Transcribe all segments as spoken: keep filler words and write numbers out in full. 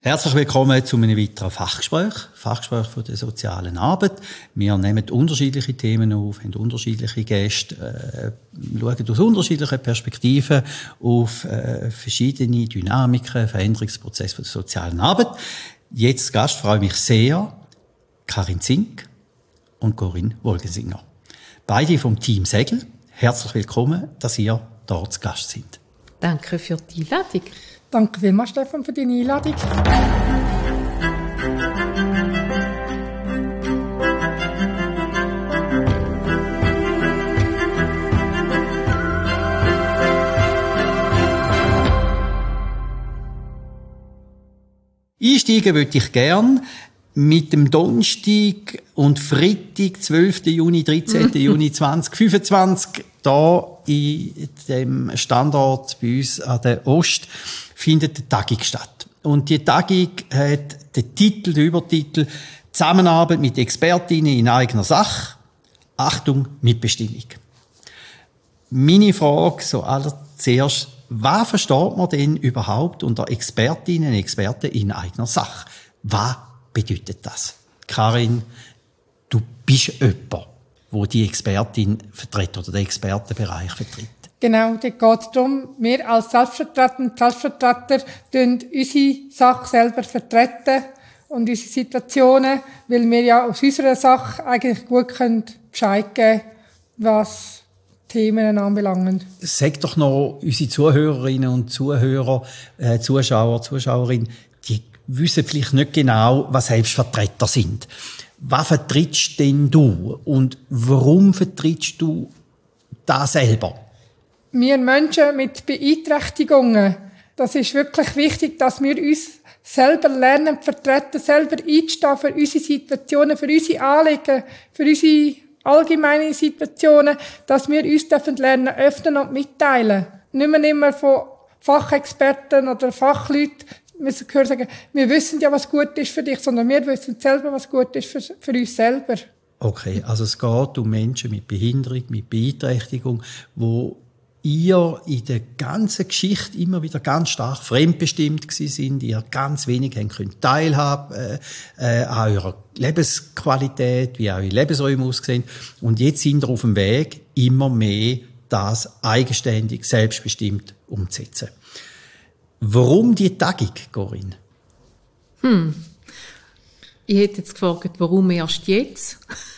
Herzlich willkommen zu einem weiteren Fachgespräch, Fachgespräch für die sozialen Arbeit. Wir nehmen unterschiedliche Themen auf, haben unterschiedliche Gäste, äh, schauen aus unterschiedlichen Perspektiven auf äh, verschiedene Dynamiken, Veränderungsprozesse für die sozialen Arbeit. Jetzt Gast freue ich mich sehr, Karin Zink und Corinne Wolgensinger. Beide vom Team Segel. Herzlich willkommen, dass ihr dort zu Gast sind. Danke für die Einladung. Danke vielmals, Stefan, für deine Einladung. Einsteigen würde ich gern mit dem Donnerstag und Freitag, zwölften Juni, dreizehnten Juni zweitausendfünfundzwanzig, da in dem Standort bei uns an der Ost, findet eine Tagung statt. Und die Tagung hat den Titel, den Übertitel Zusammenarbeit mit Expertinnen in eigener Sache. Achtung, Mitbestimmung. Meine Frage so allerzuerst, was versteht man denn überhaupt unter Expertinnen und Experten in eigener Sache? Was bedeutet das? Karin, du bist jemand, wo die Expertin vertritt oder den Expertenbereich vertritt. Genau, da geht es darum, wir als Selbstvertreter und Selbstvertreter tun unsere Sache selber vertreten und unsere Situationen, weil wir ja aus unserer Sache eigentlich gut können Bescheid geben, was Themen anbelangen. Sag doch noch unsere Zuhörerinnen und Zuhörer, äh, Zuschauer, Zuschauerinnen, die wissen vielleicht nicht genau, was Selbstvertreter sind. Was vertrittst denn du und warum vertrittst du das selber? Wir Menschen mit Beeinträchtigungen, das ist wirklich wichtig, dass wir uns selber lernen, vertreten, selber einstehen für unsere Situationen, für unsere Anliegen, für unsere allgemeinen Situationen, dass wir uns dürfen lernen, öffnen und mitteilen. Nicht mehr immer von Fachexperten oder Fachleuten, wir hören sagen, wir wissen ja, was gut ist für dich, sondern wir wissen selber, was gut ist für, für uns selber. Okay, also es geht um Menschen mit Behinderung, mit Beeinträchtigung, wo ihr in der ganzen Geschichte immer wieder ganz stark fremdbestimmt gewesen sind, ihr ganz wenig haben können teilhaben äh, äh, an eurer Lebensqualität, wie eure Lebensräume aussehen. Und jetzt sind ihr auf dem Weg, immer mehr das eigenständig, selbstbestimmt umzusetzen. Warum die Tagung, Corinne? Hm. Ich hätte jetzt gefragt, warum erst jetzt?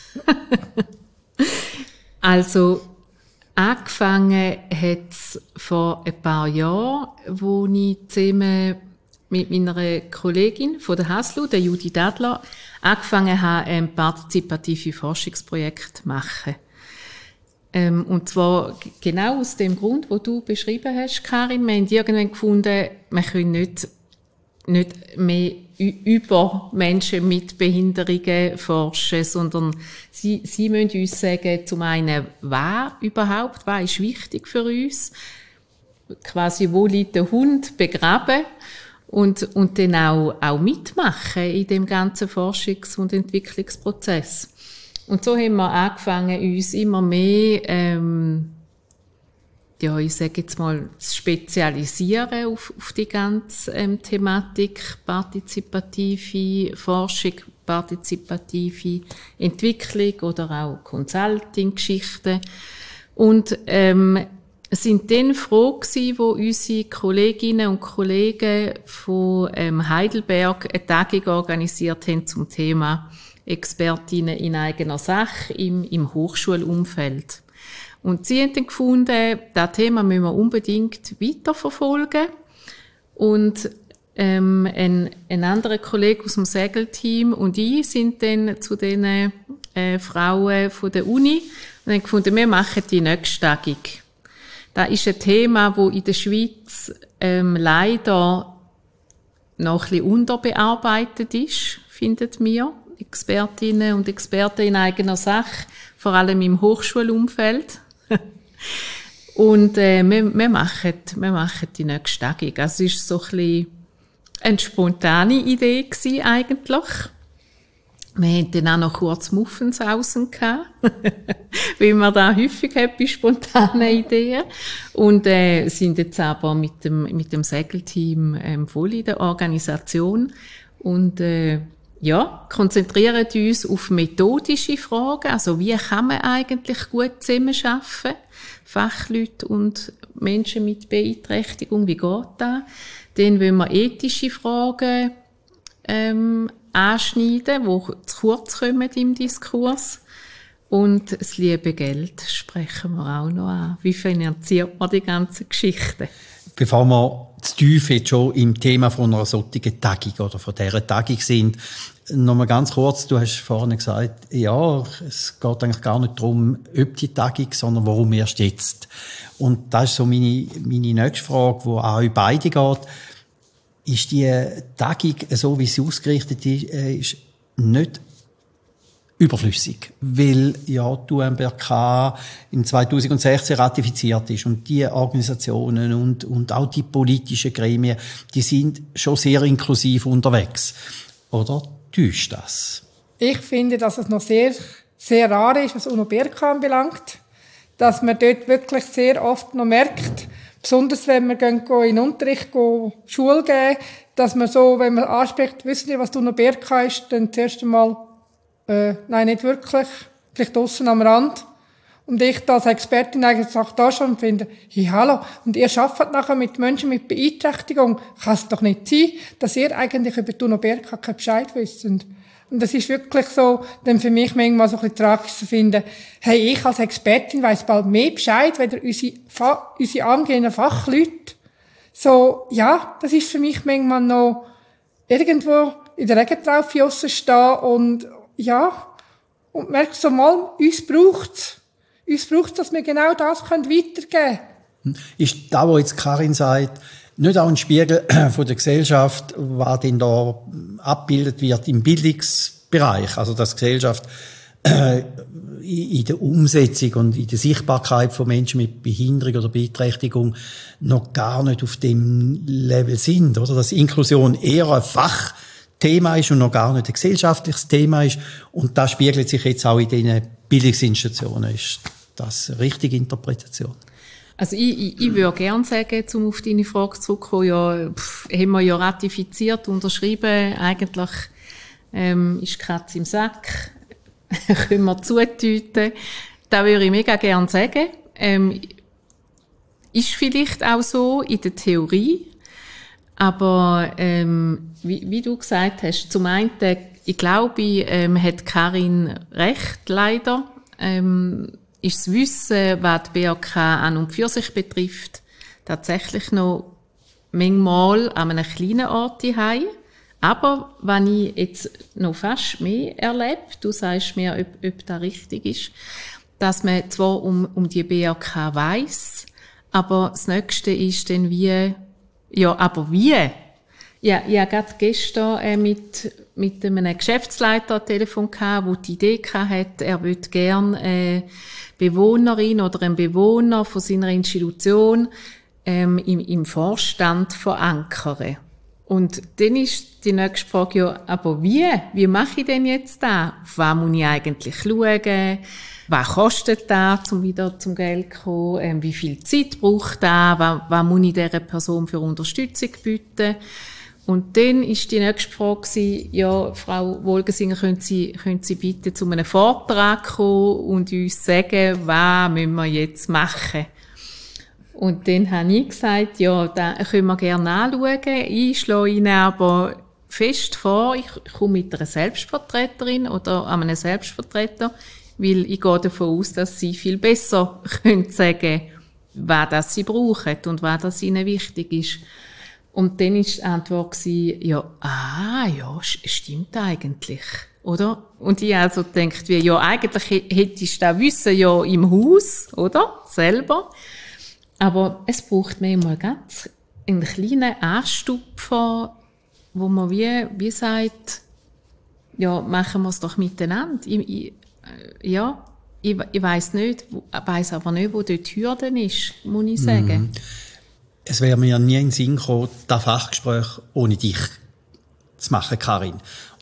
Also, angefangen hat es vor ein paar Jahren, wo ich zusammen mit meiner Kollegin von der Haslu, der Judith Adler, angefangen habe, ein partizipatives Forschungsprojekt zu machen. Ähm, und zwar genau aus dem Grund, wo du beschrieben hast, Karin. Wir haben irgendwann gefunden, wir können nicht, nicht mehr über Menschen mit Behinderungen forschen, sondern sie, sie müssen uns sagen, zum einen, was überhaupt, was ist wichtig für uns, quasi, wo liegt der Hund begraben und, und dann auch, auch mitmachen in dem ganzen Forschungs- und Entwicklungsprozess. Und so haben wir angefangen, uns immer mehr, ähm, ja, ich sage jetzt mal, zu spezialisieren auf, auf die ganze ähm, Thematik, partizipative Forschung, partizipative Entwicklung oder auch Consulting-Geschichten. Und ähm, sind dann froh gewesen, wo unsere Kolleginnen und Kollegen von ähm, Heidelberg eine Tagung organisiert haben zum Thema Expertinnen in eigener Sache im, im Hochschulumfeld. Und sie haben dann gefunden, das Thema müssen wir unbedingt weiterverfolgen. Und ähm, ein, ein anderer Kollege aus dem Segelteam und ich sind dann zu den äh, Frauen von der Uni und haben gefunden, wir machen die nächste Tagung. Das ist ein Thema, das in der Schweiz ähm, leider noch ein bisschen unterbearbeitet ist, findet mir. Expertinnen und Experten in eigener Sache, vor allem im Hochschulumfeld. Und äh, wir, wir, machen, wir machen die nächste Tagung. Also es war so ein bisschen eine spontane Idee gewesen, eigentlich. Wir hatten dann auch noch kurz Muffensausen gehabt, weil man da häufig hat bei spontanen Ideen. Und, äh, sind jetzt aber mit dem, mit dem Segelteam, ähm, voll in der Organisation. Und, äh, ja, konzentrieren uns auf methodische Fragen. Also, wie kann man eigentlich gut zusammenarbeiten? Fachleute und Menschen mit Beeinträchtigung, wie geht das? Dann wollen wir ethische Fragen, ähm, anschneiden, die zu kurz kommen im Diskurs. Und das liebe Geld sprechen wir auch noch an. Wie finanziert man die ganze Geschichte? Bevor wir zu tief jetzt schon im Thema von einer solchen Tagung oder von dieser Tagung sind, noch mal ganz kurz, du hast vorhin gesagt, ja, es geht eigentlich gar nicht darum, ob die Tagung, sondern warum erst jetzt. Und das ist so meine, meine nächste Frage, die an euch beide geht. Ist die Tagung, so wie sie ausgerichtet ist, nicht überflüssig? Weil ja die U N B R K im zweitausendsechzehn ratifiziert ist und die Organisationen und, und auch die politischen Gremien, die sind schon sehr inklusiv unterwegs. Oder täuscht das? Ich finde, dass es noch sehr, sehr rar ist, was U N O B R K anbelangt. Dass man dort wirklich sehr oft noch merkt, besonders wenn wir gehen, gehen in den Unterricht, gehen, Schule geben, dass man so, wenn man anspricht, wissen Sie, was die U N O B R K ist, dann zuerst einmal, äh, nein, nicht wirklich, vielleicht draussen am Rand. Und ich da als Expertin eigentlich auch da schon finde, hey, hallo, und ihr arbeitet nachher mit Menschen mit Beeinträchtigung, kann es doch nicht sein, dass ihr eigentlich über die U N O B R K keinen Bescheid wisst. Und das ist wirklich so, dann für mich manchmal so ein bisschen tragisch zu finden, hey, ich als Expertin weiss bald mehr Bescheid, weder unsere, Fa- unsere angehenden Fachleute. So, ja, das ist für mich manchmal noch irgendwo in der Regentraufe stehen und, ja, und merkst so mal, uns braucht's. Uns braucht's, dass wir genau das weitergeben können. Ist das, was jetzt Karin sagt, nicht auch ein Spiegel von der Gesellschaft, was denn da abgebildet wird im Bildungsbereich? Also, dass die Gesellschaft äh, in der Umsetzung und in der Sichtbarkeit von Menschen mit Behinderung oder Beeinträchtigung noch gar nicht auf dem Level sind, oder? Dass Inklusion eher ein Fachthema ist und noch gar nicht ein gesellschaftliches Thema ist. Und das spiegelt sich jetzt auch in diesen Bildungsinstitutionen. Ist das eine richtige Interpretation? Also ich, ich, ich würde gerne sagen, um auf deine Frage zurückzukommen, ja, pff, haben wir ja ratifiziert, unterschrieben, eigentlich ähm, ist die Katze im Sack, können wir zutüten. Das würde ich mega gerne sagen. Ähm, ist vielleicht auch so in der Theorie, aber ähm, wie, wie du gesagt hast, zum einen, ich glaube, ähm, hat Karin recht, leider, ähm, ist das Wissen, was die B A K an und für sich betrifft, tatsächlich noch manchmal an einem kleinen Ort daheim. Aber wenn ich jetzt noch fast mehr erlebe, du sagst mir, ob, ob das richtig ist, dass man zwar um, um die B A K weiss, aber das Nächste ist dann wie, ja, aber wie? Ja, ich hatte gerade gestern äh, mit, mit einem Geschäftsleiter ein Telefon gehabt, der die Idee hatte, er würde gerne äh, Bewohnerin oder einen Bewohner von seiner Institution ähm, im, im Vorstand verankern. Und dann ist die nächste Frage, ja, aber wie? Wie mache ich denn jetzt das? Auf was muss ich eigentlich schauen? Was kostet das, um wieder zum Geld zu kommen? Ähm, wie viel Zeit braucht das? Was, was muss ich dieser Person für Unterstützung bieten? Und dann ist die nächste Frage gewesen, ja, Frau Wolgensinger, können Sie, können Sie bitte zu einem Vortrag kommen und uns sagen, was müssen wir jetzt machen? Und dann habe ich gesagt, ja, das können wir gerne anschauen. Ich schlage Ihnen aber fest vor, ich komme mit einer Selbstvertreterin oder einem Selbstvertreter, weil ich gehe davon aus, dass Sie viel besser können sagen, was das Sie brauchen und was das Ihnen wichtig ist. Und dann war die Antwort, ja, ah, ja, stimmt eigentlich, oder? Und ich also gedacht, wie, ja, eigentlich hättest du das Wissen ja im Haus, oder? Selber. Aber es braucht manchmal ganz einen kleinen Anstupfer, wo man wie, wie sagt, ja, machen wir es doch miteinander. Ich, ich, ja, ich, ich weiss nicht, weiss aber nicht, wo dort die Hürde ist, muss ich sagen. Mhm. Es wäre mir nie in den Sinn gekommen, das Fachgespräch ohne dich zu machen, Karin.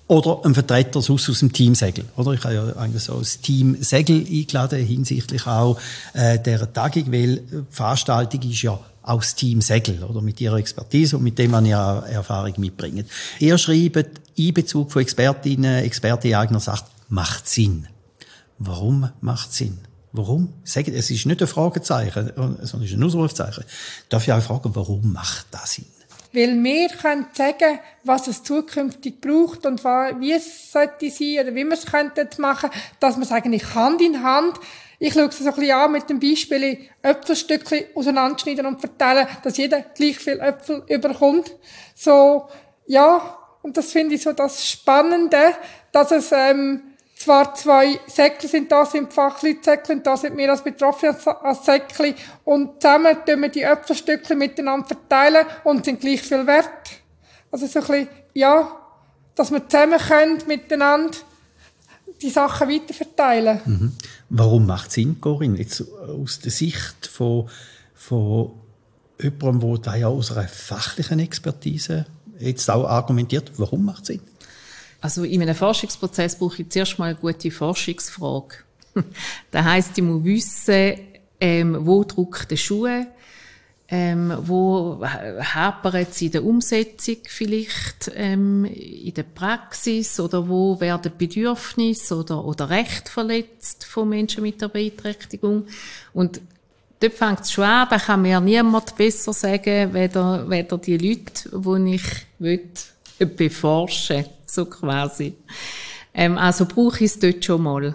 oder ein Vertreter sonst aus dem Team Segel. Oder? Ich habe ja eigentlich so das Team Segel eingeladen, hinsichtlich auch äh, dieser Tagung, weil die Veranstaltung ist ja auch das Team Segel, oder? Mit ihrer Expertise und mit dem, was ihr auch Erfahrung mitbringt. Ihr schreibt, Einbezug von Expertinnen, Experten, Eigner sagt, macht Sinn. Warum macht Sinn? Warum? Sagen, es ist nicht ein Fragezeichen, sondern es ist ein Ausrufzeichen. Darf ich auch fragen, warum macht das Sinn? Weil wir können sagen, was es zukünftig braucht und wie es sollte sein oder wie wir es könnten machen, dass wir es eigentlich Hand in Hand, ich schaue es so ein bisschen an mit dem Beispiel, Äpfelstückchen auseinanderschneiden und verteilen, dass jeder gleich viel Äpfel überkommt. So, ja, und das finde ich so das Spannende, dass es, ähm, zwar zwei Säckchen sind, da sind Fachleute-Säckchen, und da sind wir als Betroffene als Säckchen. Und zusammen tun wir die Äpfelstückchen miteinander verteilen und sind gleich viel wert. Also so ein bisschen, ja, dass wir zusammen können, miteinander die Sachen weiterverteilen. Mhm. Warum macht es Sinn, Corinne? Jetzt aus der Sicht von, von jemandem, der ja aus einer fachlichen Expertise jetzt auch argumentiert, warum macht es Sinn? Also in einem Forschungsprozess brauche ich zuerst mal eine gute Forschungsfrage. Das heisst, ich muss wissen, ähm, wo drückt der Schuh, ähm, wo hapert es in der Umsetzung vielleicht, ähm, in der Praxis, oder wo werden Bedürfnisse oder, oder Rechte verletzt von Menschen mit der Beeinträchtigung. Und dort fängt es schon an, da kann mir niemand besser sagen, weder, weder die Leute, die ich will, beforschen, so quasi. Ähm, also brauche ich es dort schon mal.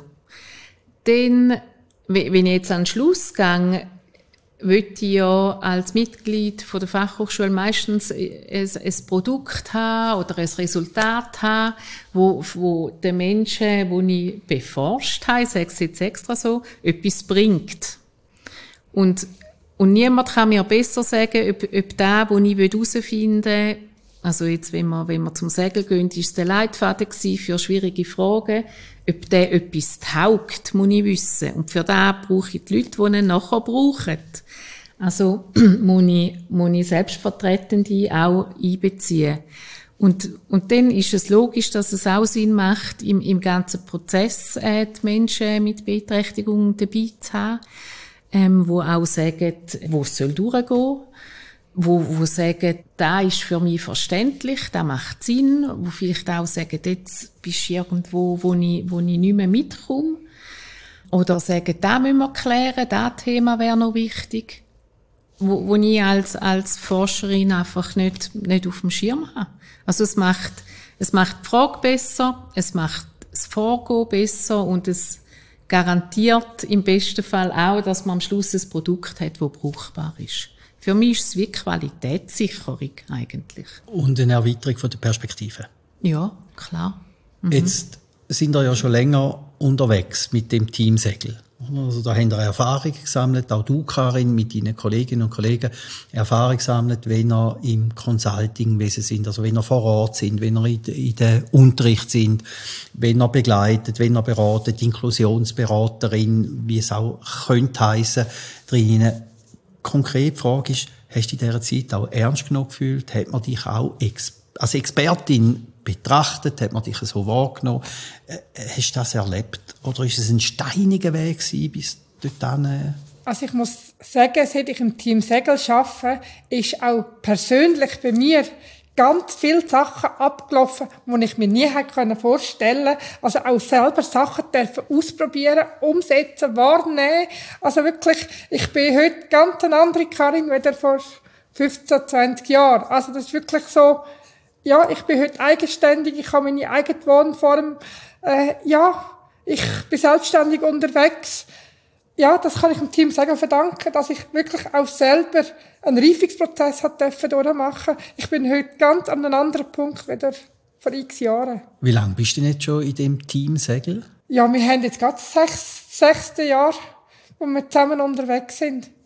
Dann, wenn ich jetzt an den Schluss gehe, will ich ja als Mitglied von der Fachhochschule meistens ein, ein Produkt haben oder ein Resultat haben, wo, wo den Menschen, die ich beforscht habe, ich sage es jetzt extra so, etwas bringt. Und, und niemand kann mir besser sagen, ob, ob der, den ich herausfinden will, also jetzt, wenn wir, wenn wir zum Segeln gehen, ist es der Leitfaden gewesen für schwierige Fragen. Ob der etwas taugt, muss ich wissen. Und für das brauche ich die Leute, die ihn nachher brauchen. Also, muss ich, muss ich Selbstvertretende auch einbeziehen. Und, und dann ist es logisch, dass es auch Sinn macht, im, im ganzen Prozess, äh, die Menschen mit Beeinträchtigung dabei zu haben, ähm, wo auch sagen, wo es soll durchgehen. Wo, wo sagen, da ist für mich verständlich, da macht Sinn, wo vielleicht auch sagen, jetzt bist du irgendwo, wo ich, wo ich nicht mehr mitkomme. Oder sagen, da müssen wir klären, das Thema wäre noch wichtig. Wo, wo ich als, als Forscherin einfach nicht, nicht auf dem Schirm habe. Also es macht, es macht die Frage besser, es macht das Vorgehen besser und es garantiert im besten Fall auch, dass man am Schluss ein Produkt hat, das brauchbar ist. Für mich ist es wie Qualitätssicherung eigentlich. Und eine Erweiterung von der Perspektive. Ja, klar. Mhm. Jetzt sind wir ja schon länger unterwegs mit dem Team Segel. Also da haben wir Erfahrung gesammelt, auch du, Karin, mit deinen Kolleginnen und Kollegen Erfahrung gesammelt, wenn ihr im Consultingwesen sind, also wenn ihr vor Ort sind, wenn ihr in der Unterricht sind, wenn ihr begleitet, wenn ihr beratet, Inklusionsberaterin, wie es auch könnte heissen, drinnen. Konkret die Frage ist, hast du in dieser Zeit auch ernst genug gefühlt? Hat man dich auch ex- als Expertin betrachtet? Hat man dich so wahrgenommen? Äh, hast du das erlebt? Oder ist es ein steiniger Weg gewesen, bis dorthin? Also ich muss sagen, seit ich im Team Segel arbeite, ist auch persönlich bei mir ganz viele Sachen abgelaufen, die ich mir nie hätte vorstellen können. Also auch selber Sachen dürfen ausprobieren, umsetzen, wahrnehmen. Also wirklich, ich bin heute ganz eine andere Karin, wie vor fünfzehn, zwanzig Jahren. Also das ist wirklich so, ja, ich bin heute eigenständig, ich habe meine eigene Wohnform. Äh, ja, ich bin selbstständig unterwegs. Ja, das kann ich dem Team Segel verdanken, dass ich wirklich auch selber einen Reifungsprozess durchmachen durfte. Ich bin heute ganz an einem anderen Punkt wieder vor x Jahren. Wie lange bist du denn jetzt schon in dem Team Segel? Ja, wir haben jetzt gerade das sechs, sechste Jahr, wo wir zusammen unterwegs sind.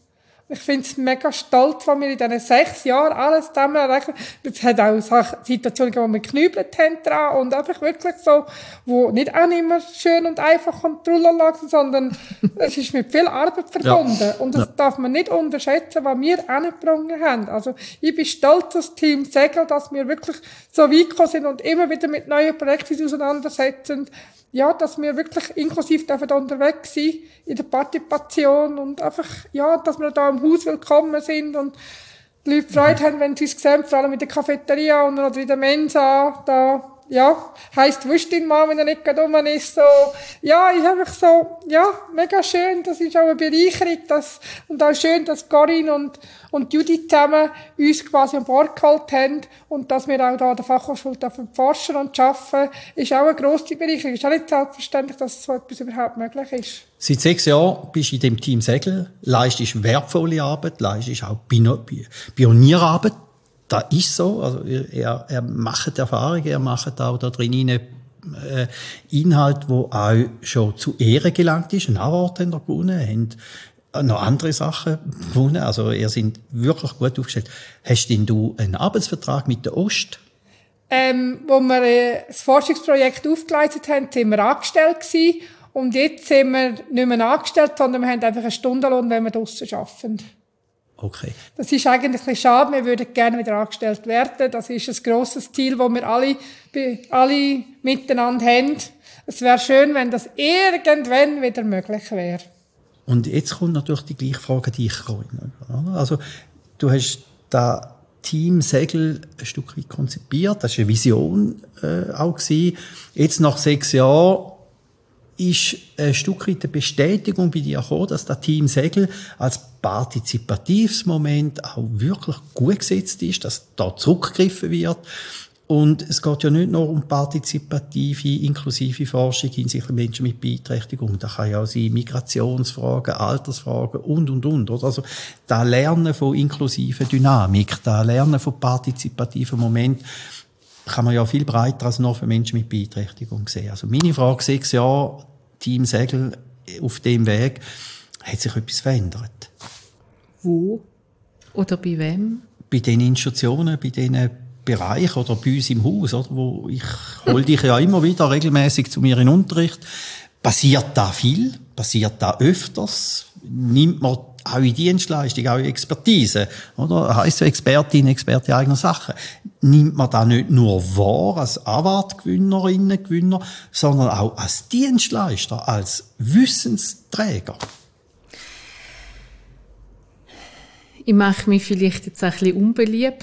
Ich finde es mega stolz, was wir in diesen sechs Jahren alles zusammen erreichen. Es hat auch Situationen gegeben, wo wir geknübelt haben dran und einfach wirklich so, wo nicht auch immer schön und einfach und trulala, sondern es ist mit viel Arbeit verbunden. Ja. Und das ja. darf man nicht unterschätzen, was wir angebracht haben. Also ich bin stolz auf das Team Segel, dass wir wirklich so weit gekommen sind und immer wieder mit neuen Projekten auseinandersetzen. Ja, dass wir wirklich inklusiv dürfen unterwegs sein in der Partizipation und einfach, ja, dass wir da im Haus willkommen sind und die Leute Freude haben, wenn sie uns sehen, vor allem in der Cafeteria oder in der Mensa, da, ja, heisst Wüstin mal, wenn er nicht gerade rum ist, so, ja, ist einfach so, ja, mega schön, das ist auch eine Bereicherung, das, und auch schön, dass Corinne und, und Judith zusammen uns quasi an Bord geholt haben und dass wir auch da an der Fachhochschule forschen und arbeiten, ist auch eine grosse Bereicherung. Ist auch nicht selbstverständlich, dass so etwas überhaupt möglich ist. Seit sechs Jahren bist du in dem Team Segel, leistest wertvolle Arbeit, leistest auch Pionierarbeit. Das ist so. Also er, er macht Erfahrungen, er macht auch da drin äh, Inhalt, wo auch schon zu Ehren gelangt ist. Ein Award haben wir gewonnen, haben noch andere Sachen gewonnen. Also ihr sind wirklich gut aufgestellt. Hast denn du einen Arbeitsvertrag mit der Ost? Ähm, wo wir äh, das Forschungsprojekt aufgeleistet haben, sind wir angestellt gewesen. Und jetzt sind wir nicht mehr angestellt, sondern wir haben einfach einen Stundenlohn, wenn wir draussen arbeiten. Okay. Das ist eigentlich ein bisschen schade. Wir würden gerne wieder angestellt werden. Das ist ein grosses Ziel, das wir alle, alle miteinander haben. Es wäre schön, wenn das irgendwann wieder möglich wäre. Und jetzt kommt natürlich die gleiche Frage an dich, Corinne. Also, du hast da Team Segel ein Stück weit konzipiert. Das war eine Vision äh, auch gewesen. Jetzt nach sechs Jahren ist ein Stück weit eine Bestätigung bei dir gekommen, dass das Team Segel als partizipatives Moment auch wirklich gut gesetzt ist, dass da zurückgegriffen wird. Und es geht ja nicht nur um partizipative, inklusive Forschung hinsichtlich Menschen mit Beeinträchtigung. Da kann ja auch sein Migrationsfragen, Altersfragen und, und, und. Oder? Also, das Lernen von inklusiver Dynamik, das Lernen von partizipativen Momenten, kann man ja viel breiter als nur für Menschen mit Beeinträchtigung sehen. Also meine Frage, sechs Jahre, Team Segel auf dem Weg, hat sich etwas verändert? Wo? Oder bei wem? Bei den Institutionen, bei den Bereichen oder bei uns im Haus, oder? Wo ich hole dich ja immer wieder regelmäßig zu mir in den Unterricht. Passiert da viel? Passiert da öfters? Nimmt man auch in Dienstleistung, auch in Expertise, oder? Heisst ja Expertin, Experte eigener Sachen. Nimmt man da nicht nur wahr als Award-Gewinnerinnen, Gewinner, sondern auch als Dienstleister, als Wissensträger? Ich mache mich vielleicht jetzt ein bisschen unbeliebt.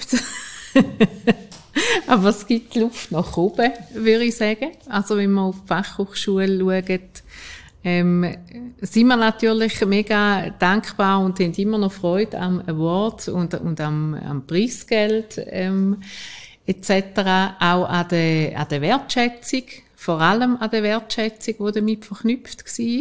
Aber es gibt Luft nach oben, würde ich sagen. Also wenn man auf die Fachhochschule schaut, ähm, sind wir natürlich mega dankbar und haben immer noch Freude am Award und, und am, am Preisgeld ähm, et cetera. Auch an der, an der Wertschätzung, vor allem an der Wertschätzung, die damit verknüpft war.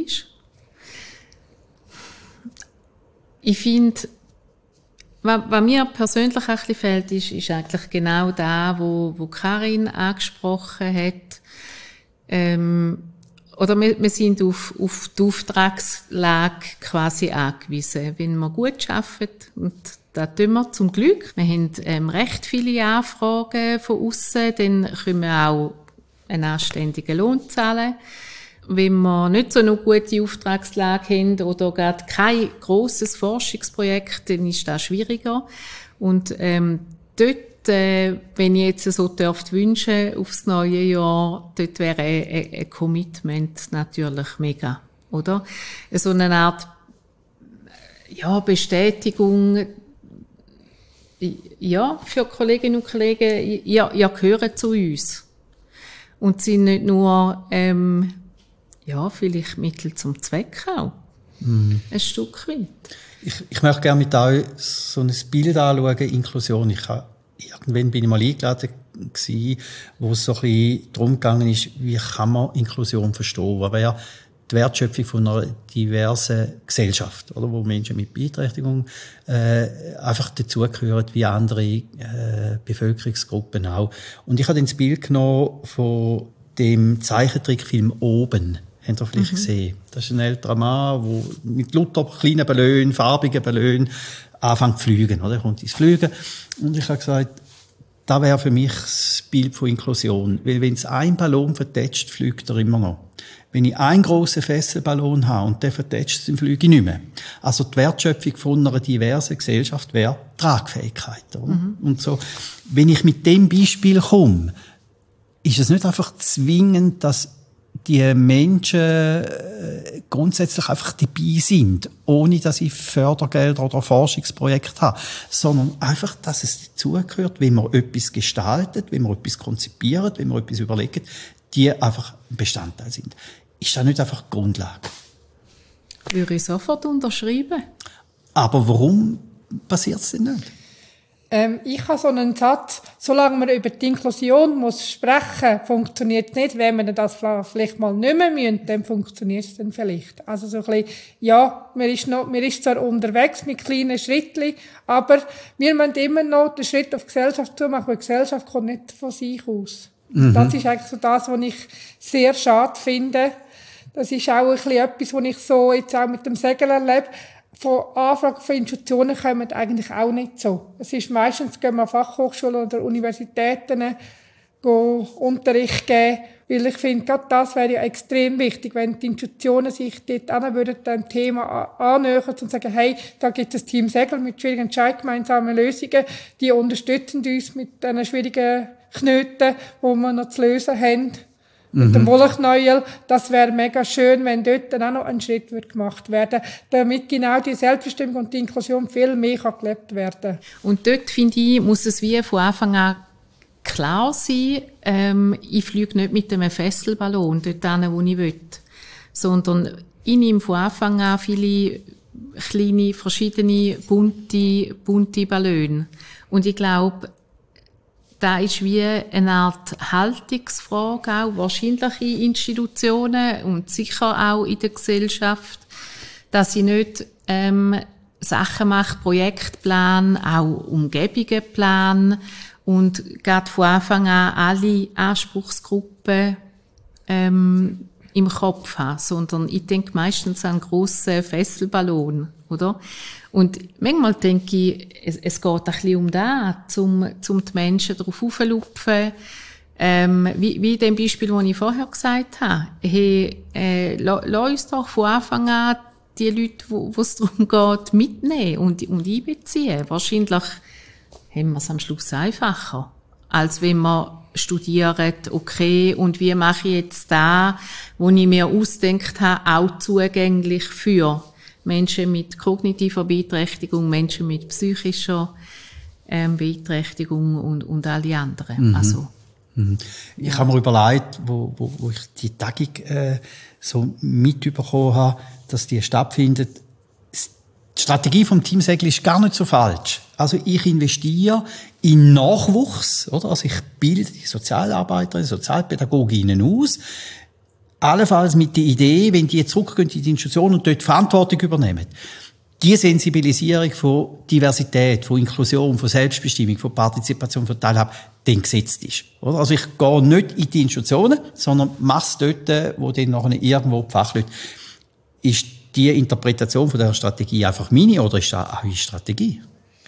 Ich finde, was, was mir persönlich ein bisschen fehlt, ist, ist eigentlich genau da, wo, wo Karin angesprochen hat. Ähm, Oder wir, wir sind auf, auf die Auftragslage quasi angewiesen. Wenn wir gut arbeiten, und das tun wir zum Glück, wir haben ähm, recht viele Anfragen von aussen, dann können wir auch einen anständigen Lohn zahlen. Wenn wir nicht so eine gute Auftragslage haben oder gerade kein grosses Forschungsprojekt, dann ist das schwieriger. Und ähm, dort, äh, wenn ich jetzt so dürfte wünschen aufs neue Jahr, dort wäre ein, ein Commitment natürlich mega, oder? So eine Art, ja, Bestätigung, ja, für Kolleginnen und Kollegen, ja, ja, gehören zu uns. Und sind nicht nur, ähm, ja, vielleicht Mittel zum Zweck auch. Mhm. Ein Stück weit. Ich, ich möchte gerne mit euch so ein Bild anschauen, Inklusion. Ich habe, irgendwann bin ich mal eingeladen gewesen, wo es so ein bisschen darum gegangen ist, wie kann man Inklusion verstehen? Was wäre die Wertschöpfung von einer diversen Gesellschaft, oder? Wo Menschen mit Beeinträchtigung äh, einfach dazugehören, wie andere äh, Bevölkerungsgruppen auch. Und ich habe dann das Bild genommen von dem Zeichentrickfilm «Oben». Habt ihr vielleicht mhm. gesehen. Das ist ein älterer Mann, der mit lauter kleinen Ballon, farbigen Ballon anfängt zu fliegen. Oder? Er kommt ins Fliegen. Und ich habe gesagt, das wäre für mich das Bild von Inklusion. Weil wenn es ein Ballon vertätscht, fliegt er immer noch. Wenn ich einen grossen Fesselballon habe und der vertätscht, dann fliege ich nicht mehr. Also die Wertschöpfung von einer diversen Gesellschaft wäre Tragfähigkeit. Oder? Mhm. Und so, wenn ich mit dem Beispiel komme, ist es nicht einfach zwingend, dass die Menschen grundsätzlich einfach dabei sind, ohne dass ich Fördergelder oder Forschungsprojekte habe, sondern einfach, dass es dazugehört, wenn man etwas gestaltet, wenn man etwas konzipiert, wenn man etwas überlegt, die einfach ein Bestandteil sind. Ist das nicht einfach die Grundlage? Würde ich sofort unterschreiben. Aber warum passiert es denn nicht? Ähm, ich habe so einen Satz, solange man über die Inklusion muss sprechen, funktioniert es nicht. Wenn wir das vielleicht mal nicht mehr müssen, dann funktioniert es dann vielleicht. Also so ein bisschen, ja, man ist noch, man ist zwar unterwegs mit kleinen Schrittchen, aber wir müssen immer noch den Schritt auf die Gesellschaft zu machen, weil die Gesellschaft kommt nicht von sich aus. Mhm. Das ist eigentlich so das, was ich sehr schade finde. Das ist auch ein bisschen etwas, was ich so jetzt auch mit dem Segeln erlebe. Von Anfragen von Institutionen kommen eigentlich auch nicht so. Es ist meistens, gehen wir an Fachhochschulen oder Universitäten, gehen Unterricht geben, weil ich finde, gerade das wäre ja extrem wichtig, wenn die Institutionen sich dort an würden, dem Thema annähern und sagen, hey, da gibt es Team Segel mit schwierigen Entscheidungen, gemeinsamen Lösungen, die unterstützen uns mit diesen schwierigen Knöten, die wir noch zu lösen haben. Mit dem Wollknäuel, das wäre mega schön, wenn dort dann auch noch ein Schritt wird gemacht werden, damit genau die Selbstbestimmung und die Inklusion viel mehr gelebt werden kann. Und dort, finde ich, muss es wie von Anfang an klar sein, ähm, ich fliege nicht mit einem Fesselballon dort hin, wo ich will, sondern ich nehme von Anfang an viele kleine, verschiedene, bunte, bunte Ballone. Und ich glaube, da ist wie eine Art Haltungsfrage auch, wahrscheinlich in Institutionen und sicher auch in der Gesellschaft, dass ich nicht ähm, Sachen mache, Projektplan, auch Umgebungenplan und gerade von Anfang an alle Anspruchsgruppen ähm, im Kopf habe, sondern ich denke meistens an grosse Fesselballon, oder? Und manchmal denke ich, es, es geht ein bisschen um das, um, um die Menschen darauf aufzulupfen, ähm, wie, wie in dem Beispiel, das ich vorher gesagt habe. Hey, äh, lass uns doch von Anfang an die Leute, wo es darum geht, mitnehmen und, und einbeziehen. Wahrscheinlich haben wir es am Schluss einfacher, als wenn wir studieren, okay, und wie mache ich jetzt da, wo ich mir ausgedacht habe, auch zugänglich für Menschen mit kognitiver Beeinträchtigung, Menschen mit psychischer ähm, Beeinträchtigung und, und alle anderen. Mhm. Also, mhm. Ich ja. habe mir überlegt, wo, wo, wo ich die Tagung äh, so mitbekommen habe, dass die stattfindet. Die Strategie vom Team Segel ist gar nicht so falsch. Also ich investiere in Nachwuchs, oder? Also ich bilde die Sozialarbeiterinnen, Sozialpädagoginnen aus, allenfalls mit der Idee, wenn die zurückgehen in die Institution und dort Verantwortung übernehmen, die Sensibilisierung von Diversität, von Inklusion, von Selbstbestimmung, von Partizipation, von Teilhabe, dann gesetzt ist. Oder? Also ich gehe nicht in die Institutionen, sondern mache es dort, wo dann nachher irgendwo die Fachleute. Ist die Interpretation von der Strategie einfach meine oder ist das auch eine Strategie?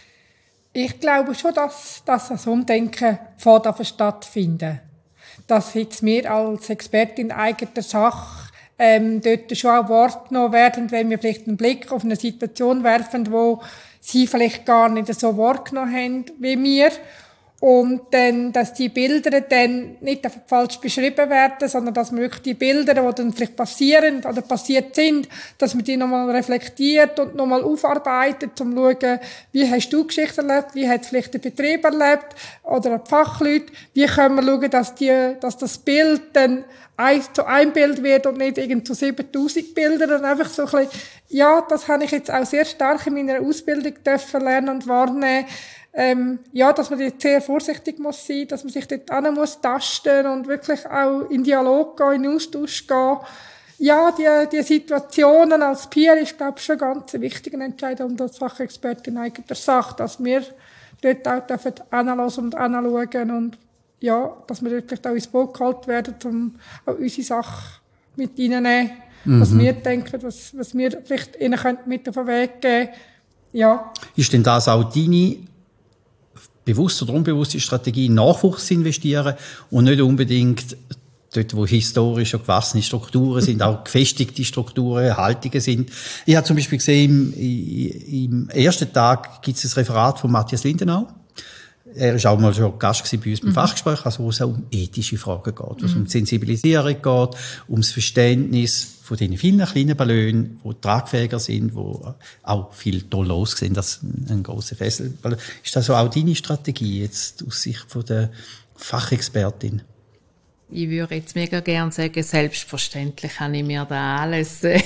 Ich glaube schon, dass, dass das Umdenken vor stattfindet. Dass jetzt wir als Expertin eigener Sache ähm, dort schon auch wahrgenommen werden, wenn wir vielleicht einen Blick auf eine Situation werfen, wo sie vielleicht gar nicht so wahrgenommen haben wie wir. Und dann, dass die Bilder dann nicht einfach falsch beschrieben werden, sondern dass man wirklich die Bilder, die dann vielleicht passieren oder passiert sind, dass man die nochmal reflektiert und nochmal aufarbeitet, um zu schauen, wie hast du Geschichte erlebt, wie hat vielleicht der Betrieb erlebt oder die Fachleute, wie können wir schauen, dass, die, dass das Bild dann eins zu ein Bild wird und nicht irgend zu siebentausend Bildern und einfach so ein bisschen, ja, das habe ich jetzt auch sehr stark in meiner Ausbildung dürfen lernen und wahrnehmen. Ähm, ja, dass man jetzt sehr vorsichtig muss sein, dass man sich dort an muss tasten und wirklich auch in Dialog gehen, in Austausch gehen. Ja, die, die Situationen als Peer ist, glaube ich, schon ganz eine wichtige Entscheidung und als Fachexpertin eigener Sache, dass wir dort auch dürfen analysieren und anschauen und ja, dass wir dort vielleicht auch ins Boot geholt werden, um auch unsere Sache mit reinnehmen, mhm. was wir denken, was, was wir vielleicht ihnen mit auf den Weg geben können. Ja. Ist denn das auch deine bewusste oder unbewusste Strategie, in Nachwuchs zu investieren und nicht unbedingt dort, wo historisch und gewachsene Strukturen sind, auch gefestigte Strukturen, Haltungen sind? Ich habe zum Beispiel gesehen, im, im ersten Tag gibt es ein Referat von Matthias Lindenau. Er war auch mal schon Gast bei uns beim mhm. Fachgespräch, also wo es auch um ethische Fragen geht, wo es mhm. um die Sensibilisierung geht, um das Verständnis von den vielen kleinen Ballonen, die tragfähiger sind, die auch viel toller aussehen als ein grosser Fesselballon. Ist das so auch deine Strategie jetzt aus Sicht von der Fachexpertin? Ich würde jetzt mega gerne sagen, selbstverständlich habe ich mir da alles äh,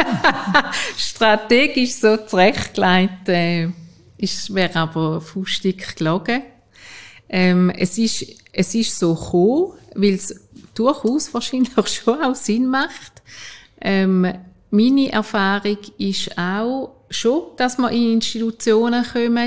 strategisch so zurechtgelegt. Äh, ist, wäre aber fustig gelogen. Ähm, es ist, es ist so gekommen, weil es durchaus wahrscheinlich schon auch Sinn macht. Ähm, meine Erfahrung ist auch schon, dass man in Institutionen kommt,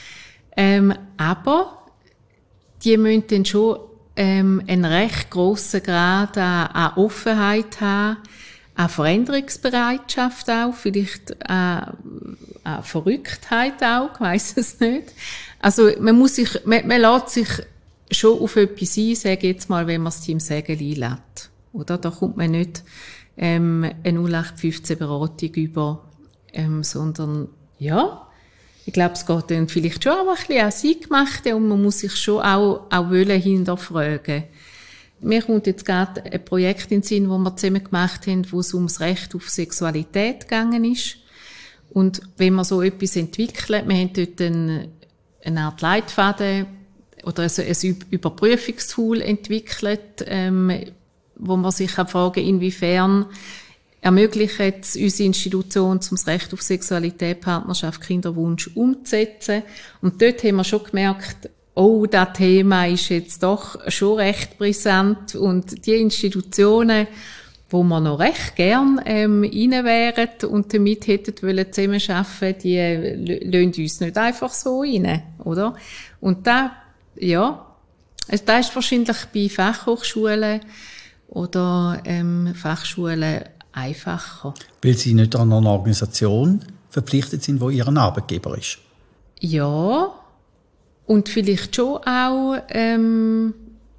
ähm, aber die müssen dann schon ähm, einen recht grossen Grad an, an Offenheit haben, an Veränderungsbereitschaft auch, vielleicht an, an Verrücktheit auch, ich weiss es nicht. Also man muss sich, man, man lässt sich schon auf etwas ein, sage jetzt mal, wenn man das Team Sägel einlädt. Oder? Da kommt man nicht ähm, eine null acht fünfzehn Beratung über, ähm, sondern ja, ich glaube, es geht dann vielleicht schon auch ein bisschen an sie gemacht und man muss sich schon auch, auch wollen hinterfragen. Mir kommt jetzt gerade ein Projekt in den Sinn, das wir zusammen gemacht haben, wo es ums Recht auf Sexualität gegangen ist. Und wenn man so etwas entwickelt, wir haben dort eine, eine Art Leitfaden oder also ein Überprüfungstool entwickelt, ähm, wo man sich fragen kann, inwiefern ermöglicht es unsere Institution, um das Recht auf Sexualität, Partnerschaft, Kinderwunsch umzusetzen. Und dort haben wir schon gemerkt, oh, das Thema ist jetzt doch schon recht brisant und die Institutionen, wo wir noch recht gern ähm, rein wären und damit hätten wollen zusammenarbeiten, die lassen uns nicht einfach so rein, oder? Und da, ja, also das ist wahrscheinlich bei Fachhochschulen oder ähm, Fachschulen einfacher. Weil sie nicht an eine Organisation verpflichtet sind, die ihr Arbeitgeber ist. Ja, und vielleicht schon auch, ähm,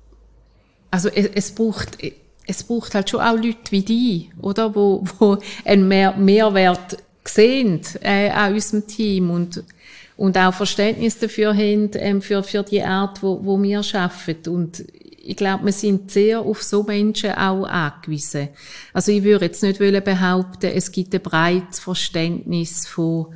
also es, es braucht, es braucht halt schon auch Leute wie die, oder, wo, wo einen Mehr, Mehrwert sehen äh, an unserem Team und und auch Verständnis dafür haben ähm, für für die Art, wo wo wir arbeiten. Und ich glaube, wir sind sehr auf so Menschen auch angewiesen. Also ich würde jetzt nicht behaupten, es gibt ein breites Verständnis von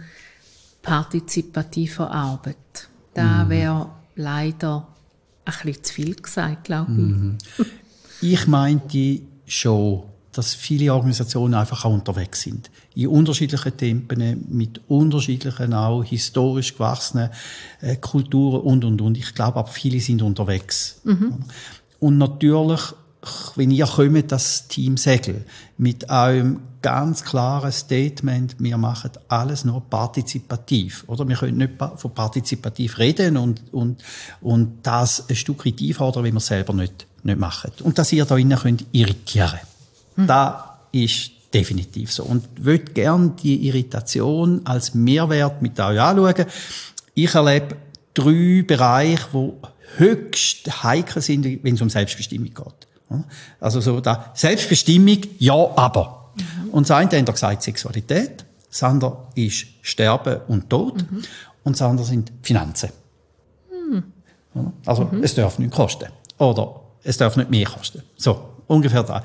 partizipativer Arbeit. Da wäre leider ein bisschen zu viel gesagt, glaube ich. Mhm. Ich meinte schon, dass viele Organisationen einfach auch unterwegs sind. In unterschiedlichen Tempen, mit unterschiedlichen, auch historisch gewachsenen äh, Kulturen und, und, und. Ich glaube, aber viele sind unterwegs. Mhm. Und natürlich, wenn ihr kommt, das Team Sägel, mit einem ganz klaren Statement, wir machen alles nur partizipativ, oder? Wir können nicht von partizipativ reden und, und, und das ein Stück weit einfordern, wenn wir es selber nicht, nicht machen. Und dass ihr da innen könnt irritieren. Hm. Das ist definitiv so. Und ich würde gerne die Irritation als Mehrwert mit euch anschauen. Ich erlebe drei Bereiche, die höchst heikel sind, wenn es um Selbstbestimmung geht. Also so da Selbstbestimmung, ja, aber. Mhm. Und das eine haben wir gesagt, Sexualität. Das andere ist Sterben und Tod. Mhm. Und das andere sind Finanzen. Mhm. Also mhm. es darf nicht kosten. Oder es darf nicht mehr kosten. So, ungefähr da.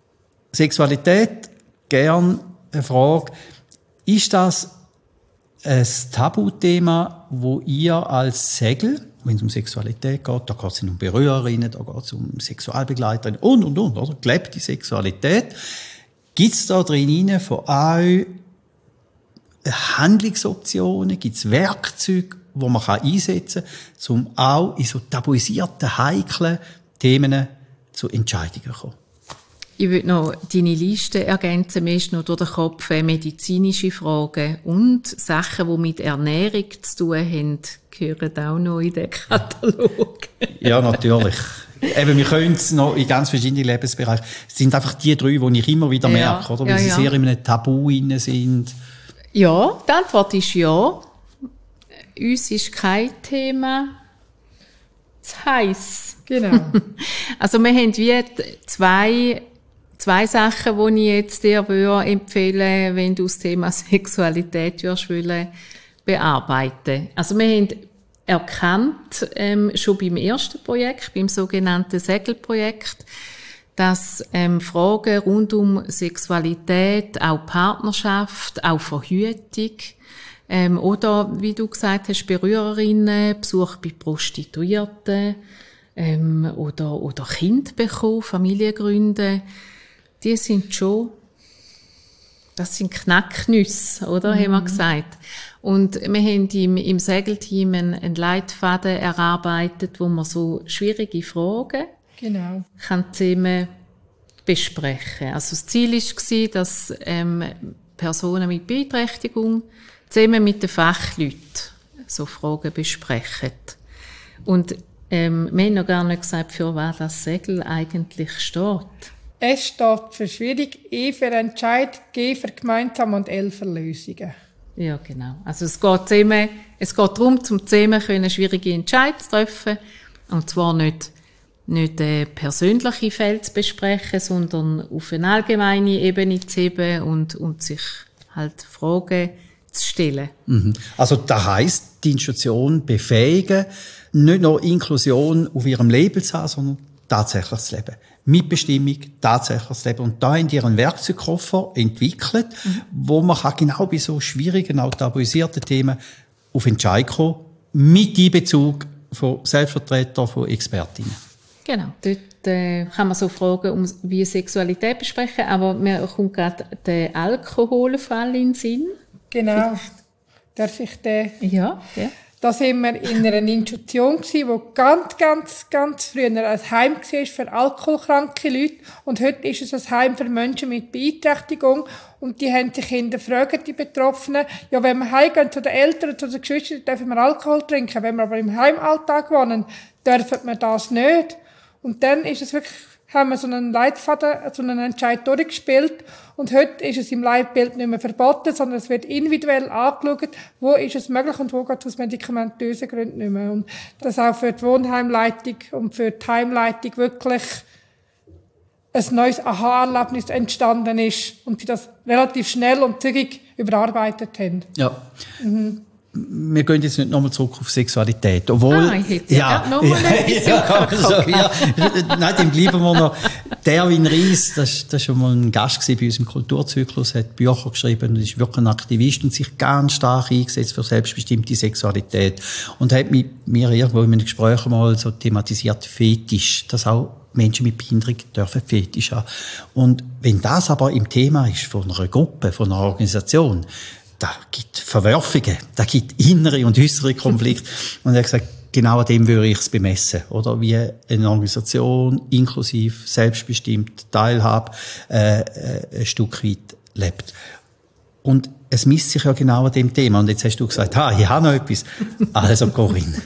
Sexualität, gern eine Frage. Ist das ein Tabuthema, wo ihr als Sägel, wenn es um Sexualität geht, da geht es um Berührerinnen, da geht es um Sexualbegleiterinnen und, und, und, oder? Gelebte Sexualität. Gibt es da drin von euch Handlungsoptionen, gibt es Werkzeuge, die man einsetzen kann, um auch in so tabuisierten, heiklen Themen zu Entscheidungen zu kommen? Ich würde noch deine Liste ergänzen, mir ist noch durch den Kopf medizinische Fragen und Sachen, die mit Ernährung zu tun haben, gehören auch noch in den Katalog. Ja, natürlich. Eben, wir können es noch in ganz verschiedenen Lebensbereichen. Es sind einfach die drei, die ich immer wieder ja. merke, oder? Weil ja, sie ja. sehr in einem Tabu inne sind. Ja, die Antwort ist ja. Uns ist kein Thema zu heiss. Genau. Also wir haben wie zwei, zwei Sachen, die ich jetzt dir empfehlen würde, wenn du das Thema Sexualität willst, bearbeiten. Also wir haben erkannt, ähm, schon beim ersten Projekt, beim sogenannten Segelprojekt, dass ähm, Fragen rund um Sexualität, auch Partnerschaft, auch Verhütung, ähm, oder, wie du gesagt hast, Berührerinnen, Besuch bei Prostituierten, ähm, oder, oder Kind bekommen, Familiengründe, die sind schon, das sind Knacknüsse, oder, mhm. haben wir gesagt. Und wir haben im, im Segelteam einen, einen Leitfaden erarbeitet, wo man so schwierige Fragen genau. kann zusammen besprechen. Also das Ziel war, dass ähm, Personen mit Beeinträchtigung zusammen mit den Fachleuten so Fragen besprechen. Und ähm, wir haben noch gar nicht gesagt, für was das Segel eigentlich steht. Es steht für schwierig, E für Entscheid, G für gemeinsam und L für Lösungen. Ja, genau. Also es geht zusammen, es geht darum, zum zusammen können schwierige Entscheidungen zu treffen. Und zwar nicht, nicht äh, persönliche Fälle zu besprechen, sondern auf eine allgemeine Ebene zu heben und, und sich halt Fragen zu stellen. Mhm. Also das heisst, die Institution befähigen, nicht nur Inklusion auf ihrem Label zu haben, sondern tatsächlich zu leben. Mitbestimmung, tatsächlich zu leben. Und da haben die einen Werkzeugkoffer entwickelt, mhm. wo man kann genau bei so schwierigen, auch tabuisierten Themen auf Entscheid kommen, mit Einbezug von Selbstvertretern, von Expertinnen. Genau, dort äh, kann man so Fragen um wie Sexualität besprechen, aber mir kommt gerade der Alkoholfall in den Sinn. Genau. Darf ich den? Ja, ja. Da sind wir in einer Institution gsi, wo ganz, ganz, ganz früher ein Heim war für alkoholkranke Leute. Und heute ist es ein Heim für Menschen mit Beeinträchtigung. Und die haben sich hinterfragt, die Betroffenen, ja, wenn wir heimgehen zu den Eltern, zu den Geschwistern, dürfen wir Alkohol trinken. Wenn wir aber im Heimalltag wohnen, dürfen wir das nicht. Und dann ist es wirklich, haben wir so einen Leitfaden, so einen Entscheid durchgespielt. Und heute ist es im Leitbild nicht mehr verboten, sondern es wird individuell angeschaut, wo ist es möglich und wo geht es aus medikamentösen Gründen nicht mehr. Und dass auch für die Wohnheimleitung und für die Heimleitung wirklich ein neues Aha-Erlebnis entstanden ist und sie das relativ schnell und zügig überarbeitet haben. Ja. Mhm. Wir gehen jetzt nicht nochmal zurück auf Sexualität. Obwohl, ah, ich hätte ja, ja nochmal ja, etwas ja, so, ja. Nein, dann bleiben wir noch. Derwin Ries, das, das war schon mal ein Gast bei uns im Kulturzyklus, hat Bücher geschrieben und ist wirklich ein Aktivist und sich ganz stark eingesetzt für selbstbestimmte Sexualität. Und hat mit mir irgendwo in einem Gespräch mal so thematisiert, Fetisch, dass auch Menschen mit Behinderung dürfen Fetisch haben. Und wenn das aber im Thema ist von einer Gruppe, von einer Organisation, da gibt Verwerfungen, da gibt innere und äußere Konflikte. Und er hat gesagt, genau an dem würde ich es bemessen, oder? Wie eine Organisation inklusiv, selbstbestimmt, Teilhabe, äh, ein Stück weit lebt. Und es misst sich ja genau an dem Thema. Und jetzt hast du gesagt, ha, ich habe noch etwas. Also, Corinne.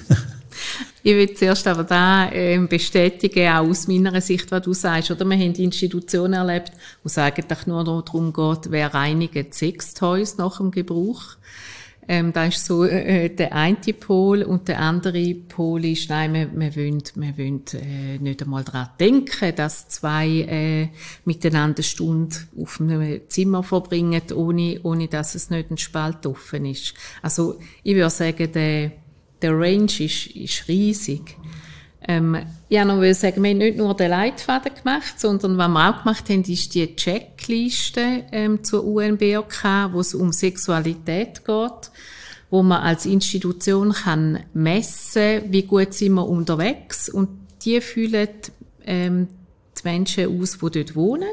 Ich will zuerst aber da ähm, bestätigen, auch aus meiner Sicht, was du sagst. Oder wir haben Institutionen erlebt, wo es eigentlich nur darum geht, wer reinigt Sextoys nach dem Gebrauch. Ähm, da ist so äh, der eine Pol und der andere Pol ist, nein, wir, wir wollen, wir wollen äh, nicht einmal daran denken, dass zwei äh, miteinander eine Stunde auf einem Zimmer verbringen, ohne, ohne dass es nicht ein Spalt offen ist. Also ich würde sagen, der Der Range ist, ist riesig. Ähm, ich wollte noch sagen, wir haben nicht nur den Leitfaden gemacht, sondern was wir auch gemacht haben, ist die Checkliste ähm, zur U N B R K, wo es um Sexualität geht, wo man als Institution kann messen, wie gut sind wir unterwegs. Und die füllen ähm, die Menschen aus, die dort wohnen.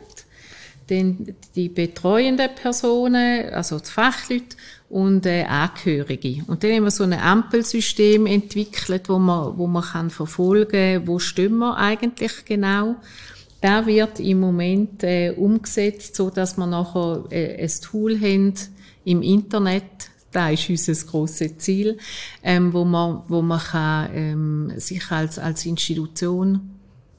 Dann die betreuenden Personen, also die Fachleute und äh, Angehörige. Und dann haben wir so ein Ampelsystem entwickelt, wo man, wo man kann verfolgen, wo stehen wir eigentlich genau. Da wird im Moment äh, umgesetzt, so dass wir nachher äh, ein Tool haben im Internet. Da ist unser grosses Ziel, ähm, wo man, wo man kann, ähm, sich als, als Institution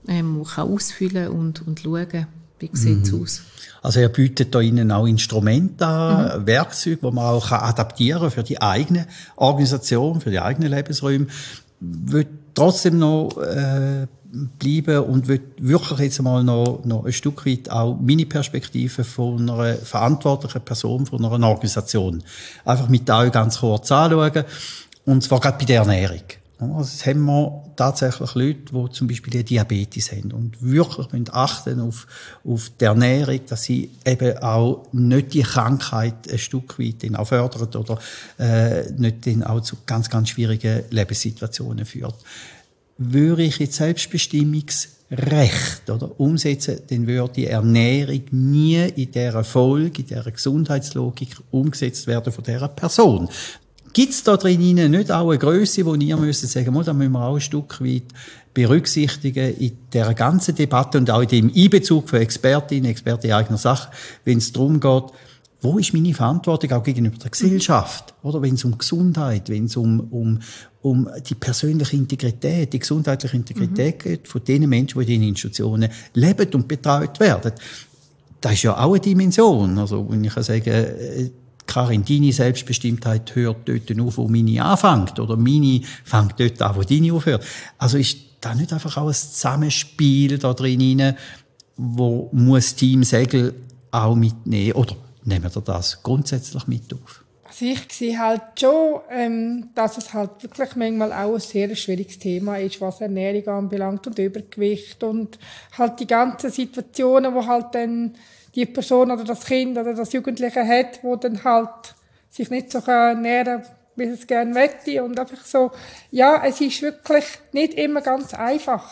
ähm, kann ausfüllen und, und schauen, wie sieht es mhm. aus. Also er bietet da Ihnen auch Instrumente an, mhm. Werkzeuge, die man auch adaptieren kann für die eigene Organisation, für die eigenen Lebensräume. Wird trotzdem noch äh, bleiben und wird wirklich jetzt einmal noch, noch ein Stück weit auch meine Perspektive von einer verantwortlichen Person, von einer Organisation einfach mit euch ganz kurz anschauen. Und zwar gerade bei der Ernährung. Also jetzt haben wir tatsächlich Leute, die zum Beispiel Diabetes haben und wirklich müssen achten auf, auf die Ernährung, dass sie eben auch nicht die Krankheit ein Stück weit dann auch fördert oder äh, nicht dann auch zu ganz, ganz schwierigen Lebenssituationen führt. Würde ich jetzt Selbstbestimmungsrecht oder, umsetzen, dann würde die Ernährung nie in dieser Folge, in dieser Gesundheitslogik umgesetzt werden von dieser Person. Gibt es da drin nicht auch eine Grösse, wo ihr müsst sagen, da müssen wir auch ein Stück weit berücksichtigen in dieser ganzen Debatte und auch in dem Einbezug von Expertinnen, Experten eigener Sache, wenn es darum geht, wo ist meine Verantwortung auch gegenüber der Gesellschaft? Oder wenn es um Gesundheit, wenn es um, um, um die persönliche Integrität, die gesundheitliche Integrität mhm. geht von den Menschen, die in den Institutionen leben und betreut werden. Das ist ja auch eine Dimension. Also, wenn ich kann sagen, Karin, deine Selbstbestimmtheit hört dort auf, wo meine anfängt. Oder meine fängt dort an, wo deine aufhört. Also ist da nicht einfach auch ein Zusammenspiel da drin, wo muss Team Segel auch mitnehmen? Oder nehmen wir das grundsätzlich mit auf? Also ich sehe halt schon, ähm, dass es halt wirklich manchmal auch ein sehr schwieriges Thema ist, was Ernährung anbelangt und Übergewicht und halt die ganzen Situationen, wo halt dann die Person oder das Kind oder das Jugendliche hat, wo dann halt sich nicht so ernähren kann, wie es gerne möchte. Und einfach so, ja, es ist wirklich nicht immer ganz einfach,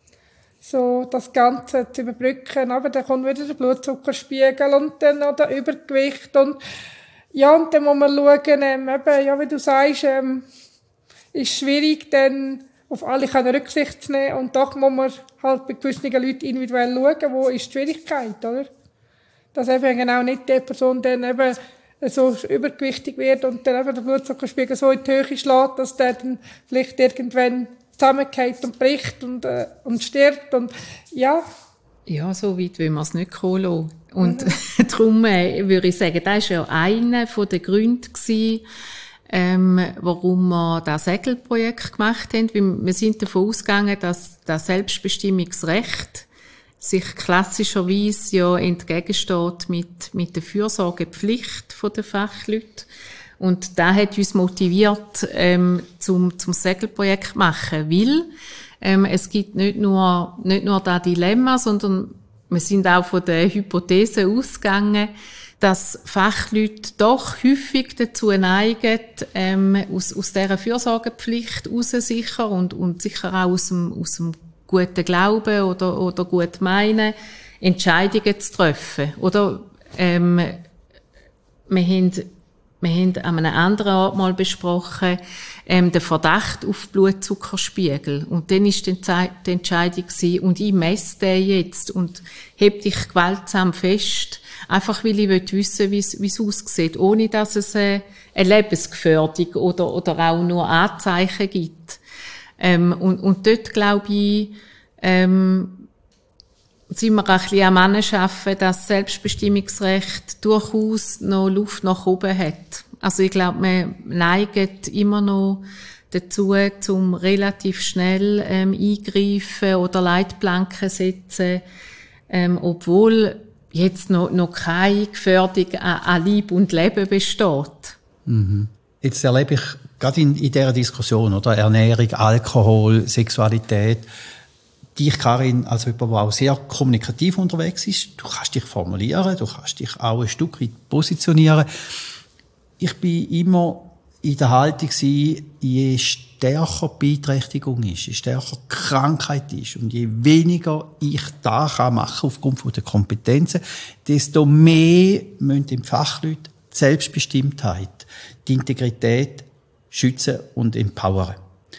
so das Ganze zu überbrücken. Aber dann kommt wieder der Blutzuckerspiegel und dann noch der Übergewicht. Und ja, und dann muss man schauen, ähm, eben, ja, wie du sagst, ähm, ist schwierig, dann auf alle keine Rücksicht zu nehmen. Und doch muss man halt bei gewissen Leuten individuell schauen, wo ist die Schwierigkeit, oder? Dass eben genau nicht die Person dann eben so übergewichtig wird und dann eben der Blutzuckerspiegel so in die Höhe schlägt, dass der dann vielleicht irgendwann zusammenfällt und bricht und, äh, und stirbt und ja. Ja, so weit will man es nicht kommen lassen. Und mhm. darum äh, würde ich sagen, das war ja einer der Gründe gewesen, ähm, warum wir das Segelprojekt gemacht haben. Weil wir sind davon ausgegangen, dass das Selbstbestimmungsrecht sich klassischerweise ja entgegensteht mit, mit der Fürsorgepflicht der Fachleute. Und das hat uns motiviert, ähm, zum, zum Segelprojekt zu machen. Weil, ähm, es gibt nicht nur, nicht nur das Dilemma, sondern wir sind auch von der Hypothese ausgegangen, dass Fachleute doch häufig dazu neigen, ähm, aus, aus dieser Fürsorgepflicht raus sicher und, und sicher auch aus dem, aus dem guten Glauben oder, oder gut meinen, Entscheidungen zu treffen. Oder, ähm, wir haben, wir haben an einem anderen Ort mal besprochen, ähm, den Verdacht auf Blutzuckerspiegel. Und dann ist die Entscheidung gewesen, und ich messe den jetzt und heb dich gewaltsam fest, einfach weil ich wissen will, wie es aussieht, ohne dass es eine, eine Lebensgefährdung oder, oder auch nur Anzeichen gibt. Ähm, und, und dort, glaube ich, ähm, sind wir ein bisschen am Anschaffen, dass das Selbstbestimmungsrecht durchaus noch Luft nach oben hat. Also ich glaube, man neigt immer noch dazu, zum relativ schnell ähm, eingreifen oder Leitplanken setzen, ähm, obwohl jetzt noch, noch keine Gefährdung an, an Leib und Leben besteht. Mhm. Jetzt erlebe ich gerade in, in dieser Diskussion, oder Ernährung, Alkohol, Sexualität, dich, Karin, als jemand, der auch sehr kommunikativ unterwegs ist. Du kannst dich formulieren, du kannst dich auch ein Stück weit positionieren. Ich bin immer in der Haltung gewesen, je stärker die Beeinträchtigung ist, je stärker die Krankheit ist und je weniger ich da kann machen aufgrund der Kompetenzen, desto mehr müssen die Fachleute die Selbstbestimmtheit, die Integrität schützen und empowern.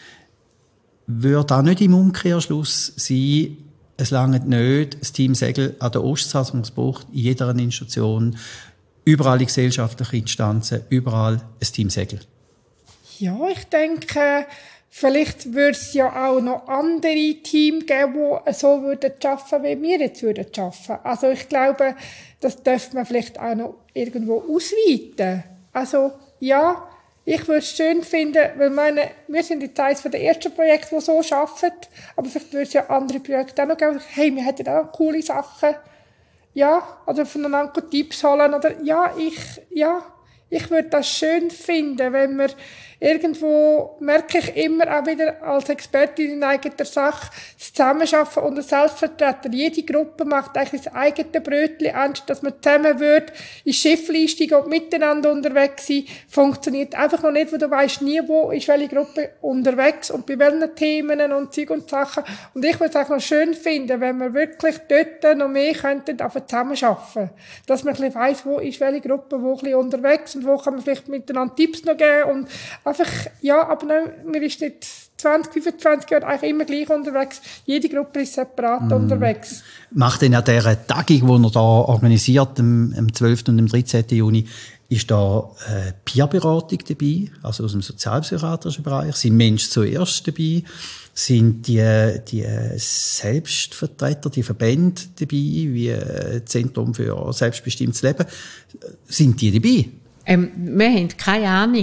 Würde auch nicht im Umkehrschluss sein, es langt nicht das Team Segel an der Ostsee, sondern es braucht in jeder Institution, überall in gesellschaftlichen Instanzen, überall ein Team Segel. Ja, ich denke, vielleicht würde es ja auch noch andere Teams geben, die so würden arbeiten, wie wir jetzt würden arbeiten. Also ich glaube, das dürfte man vielleicht auch noch irgendwo ausweiten. Also ja, ich würde es schön finden, weil meine, wir sind jetzt eines der ersten Projekte, die so arbeiten, aber vielleicht würde es ja andere Projekte auch noch geben. Hey, wir hätten auch coole Sachen. Ja, oder voneinander Tipps holen. Oder, ja, ich, ja, ich würde das schön finden, wenn wir irgendwo, merke ich immer auch wieder als Expertin in eigener Sache, das Zusammenarbeiten und das Selbstvertreten. Jede Gruppe macht eigentlich das eigene Brötchen, anstatt dass man zusammen wird, ins Schiff einsteigen und miteinander unterwegs sein. Funktioniert einfach noch nicht, weil du weisst nie, wo ist welche Gruppe unterwegs und bei welchen Themen und Zeug und Sachen. Und ich würde es auch noch schön finden, wenn wir wirklich dort noch mehr könnten auf zusammenarbeiten. Dass man ein bisschen weiss, wo ist welche Gruppe, wo ein bisschen unterwegs und wo kann man vielleicht miteinander Tipps noch geben und einfach, ja, aber nein, mir ist nicht zwanzig, fünfundzwanzig Jahre eigentlich immer gleich unterwegs. Jede Gruppe ist separat mm. unterwegs. Macht denn an dieser Tagung, die er da organisiert, am, am zwölften und am dreizehnten Juni, ist da äh, Peerberatung dabei, also aus dem sozialpsychiatrischen Bereich? Sind Menschen zuerst dabei? Sind die, die Selbstvertreter, die Verbände dabei, wie äh, Zentrum für selbstbestimmtes Leben? Sind die dabei? Ähm, wir haben keine Ahnung.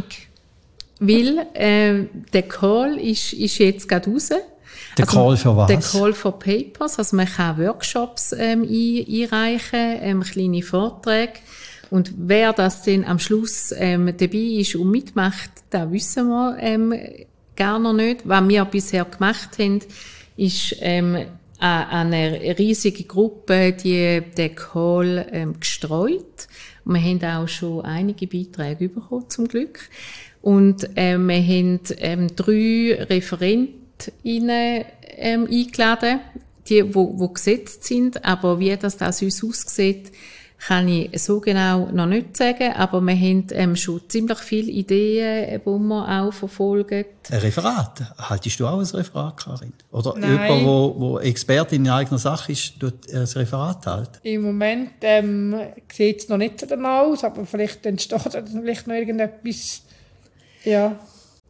Weil äh, der Call ist, ist jetzt gerade raus. Der also, Call für was? Der Call for Papers. Also man kann Workshops ähm, ein, einreichen, ähm, kleine Vorträge. Und wer das dann am Schluss ähm, dabei ist und mitmacht, das wissen wir ähm, gar noch nicht. Was wir bisher gemacht haben, ist ähm, eine riesige Gruppe, die den Call ähm, gestreut. Und wir haben auch schon einige Beiträge bekommen, zum Glück. Und ähm, wir haben ähm, drei Referentinnen ähm, eingeladen, die wo, wo gesetzt sind. Aber wie das, das uns aussieht, kann ich so genau noch nicht sagen. Aber wir haben ähm, schon ziemlich viele Ideen, die wir auch verfolgen. Ein Referat? Haltest du auch ein Referat, Karin? Oder Nein. jemand, der Expertin in eigener Sache ist, tut ein Referat halten? Im Moment ähm, sieht es noch nicht so danach aus, aber vielleicht entsteht vielleicht noch irgendetwas. Ja.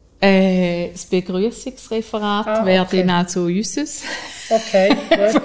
Äh, das Begrüßungsreferat ah, wäre okay. dann also unseres. Okay, gut.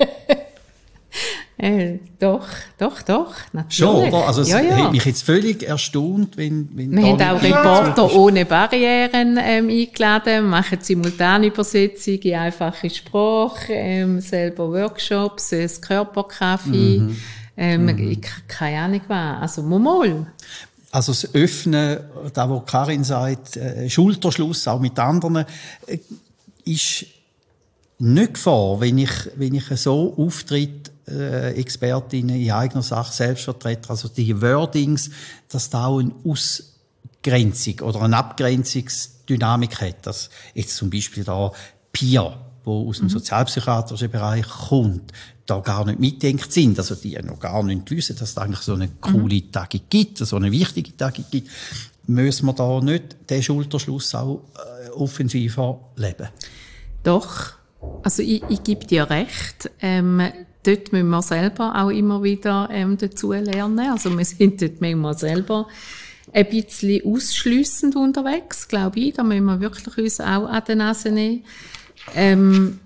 äh, doch, doch, doch, natürlich. Schon, oder? Also es ja, ja. hat mich jetzt völlig erstaunt, wenn... wenn wir haben auch Reporter ja. ohne Barrieren ähm, eingeladen, machen Simultanübersetzung in einfache Sprache, ähm, selber Workshops, das Körperkaffee, mhm. ähm, mhm. Ich, keine Ahnung was, also mal. Also das Öffnen, da wo Karin sagt, äh, Schulterschluss, auch mit anderen, äh, ist nicht Gefahr, wenn ich, wenn ich so auftritt, äh, Expertinnen in eigener Sache, Selbstvertreter, also die Wordings, dass da auch eine Ausgrenzung oder eine Abgrenzungsdynamik hat. Dass jetzt zum Beispiel da Peer, wo aus dem mhm. sozialpsychiatrischen Bereich kommt, da gar nicht mitdenkt sind, also die noch gar nicht wissen, dass es eigentlich so eine coole mhm. Tagung gibt, so eine wichtige Tagung gibt, müssen wir da nicht den Schulterschluss auch äh, offensiver leben? Doch, also ich, ich gebe dir recht, ähm, dort müssen wir selber auch immer wieder ähm, dazu lernen, also wir sind dort manchmal selber ein bisschen ausschliessend unterwegs, glaube ich, da müssen wir wirklich uns auch an die Nase nehmen. Ähm,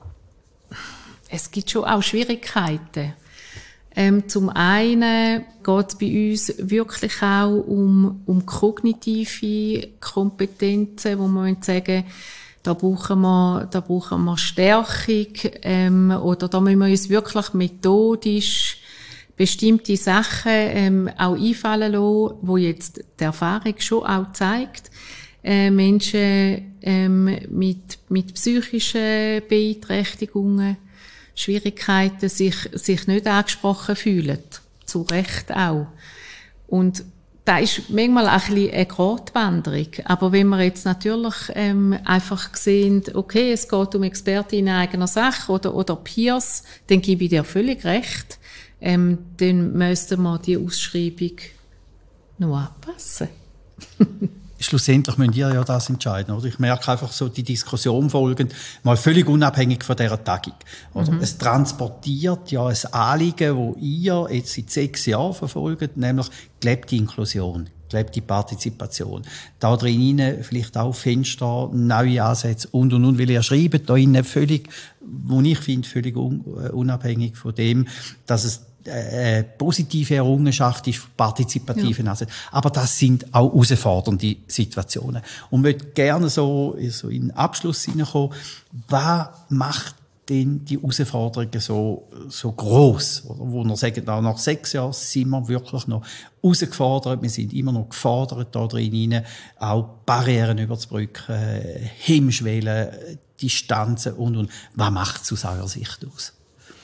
Es gibt schon auch Schwierigkeiten. Ähm, zum einen geht es bei uns wirklich auch um, um kognitive Kompetenzen, wo man sagen, da brauchen wir, da brauchen wir Stärkung, ähm, oder da müssen wir uns wirklich methodisch bestimmte Sachen ähm, auch einfallen lassen, wo jetzt die Erfahrung schon auch zeigt. Äh, Menschen ähm, mit, mit psychischen Beeinträchtigungen, Schwierigkeiten, sich, sich nicht angesprochen fühlen. Zu Recht auch. Und da ist manchmal auch ein bisschen eine Gratwanderung. Aber wenn wir jetzt natürlich ähm, einfach sehen, okay, es geht um Expertinnen in eigener Sache oder, oder Peers, dann gebe ich dir völlig recht. Ähm, dann müssten wir die Ausschreibung noch anpassen. Schlussendlich müsst ihr ja das entscheiden, oder? Ich merke einfach so, die Diskussion folgend, mal völlig unabhängig von dieser Tagung. Oder? Mhm. Es transportiert ja ein Anliegen, das ihr jetzt seit sechs Jahren verfolgt, nämlich gelebte Inklusion. gelebte Partizipation. Da drin vielleicht auch Fenster, neue Ansätze und, und, und, weil ihr schreibt, da innen völlig, wo ich finde, völlig un, unabhängig von dem, dass es eine positive Errungenschaft ist, partizipative ja. Ansätze. Aber das sind auch herausfordernde Situationen. Und ich möchte gerne so, so in den Abschluss hineinkommen, was macht denn die Herausforderungen so, so gross, oder? Wo wir sagen, nach sechs Jahren sind wir wirklich noch herausgefordert, wir sind immer noch gefordert, da drin auch Barrieren überzubrücken, Hemmschwellen, Distanzen und, und. Was macht es aus eurer Sicht aus?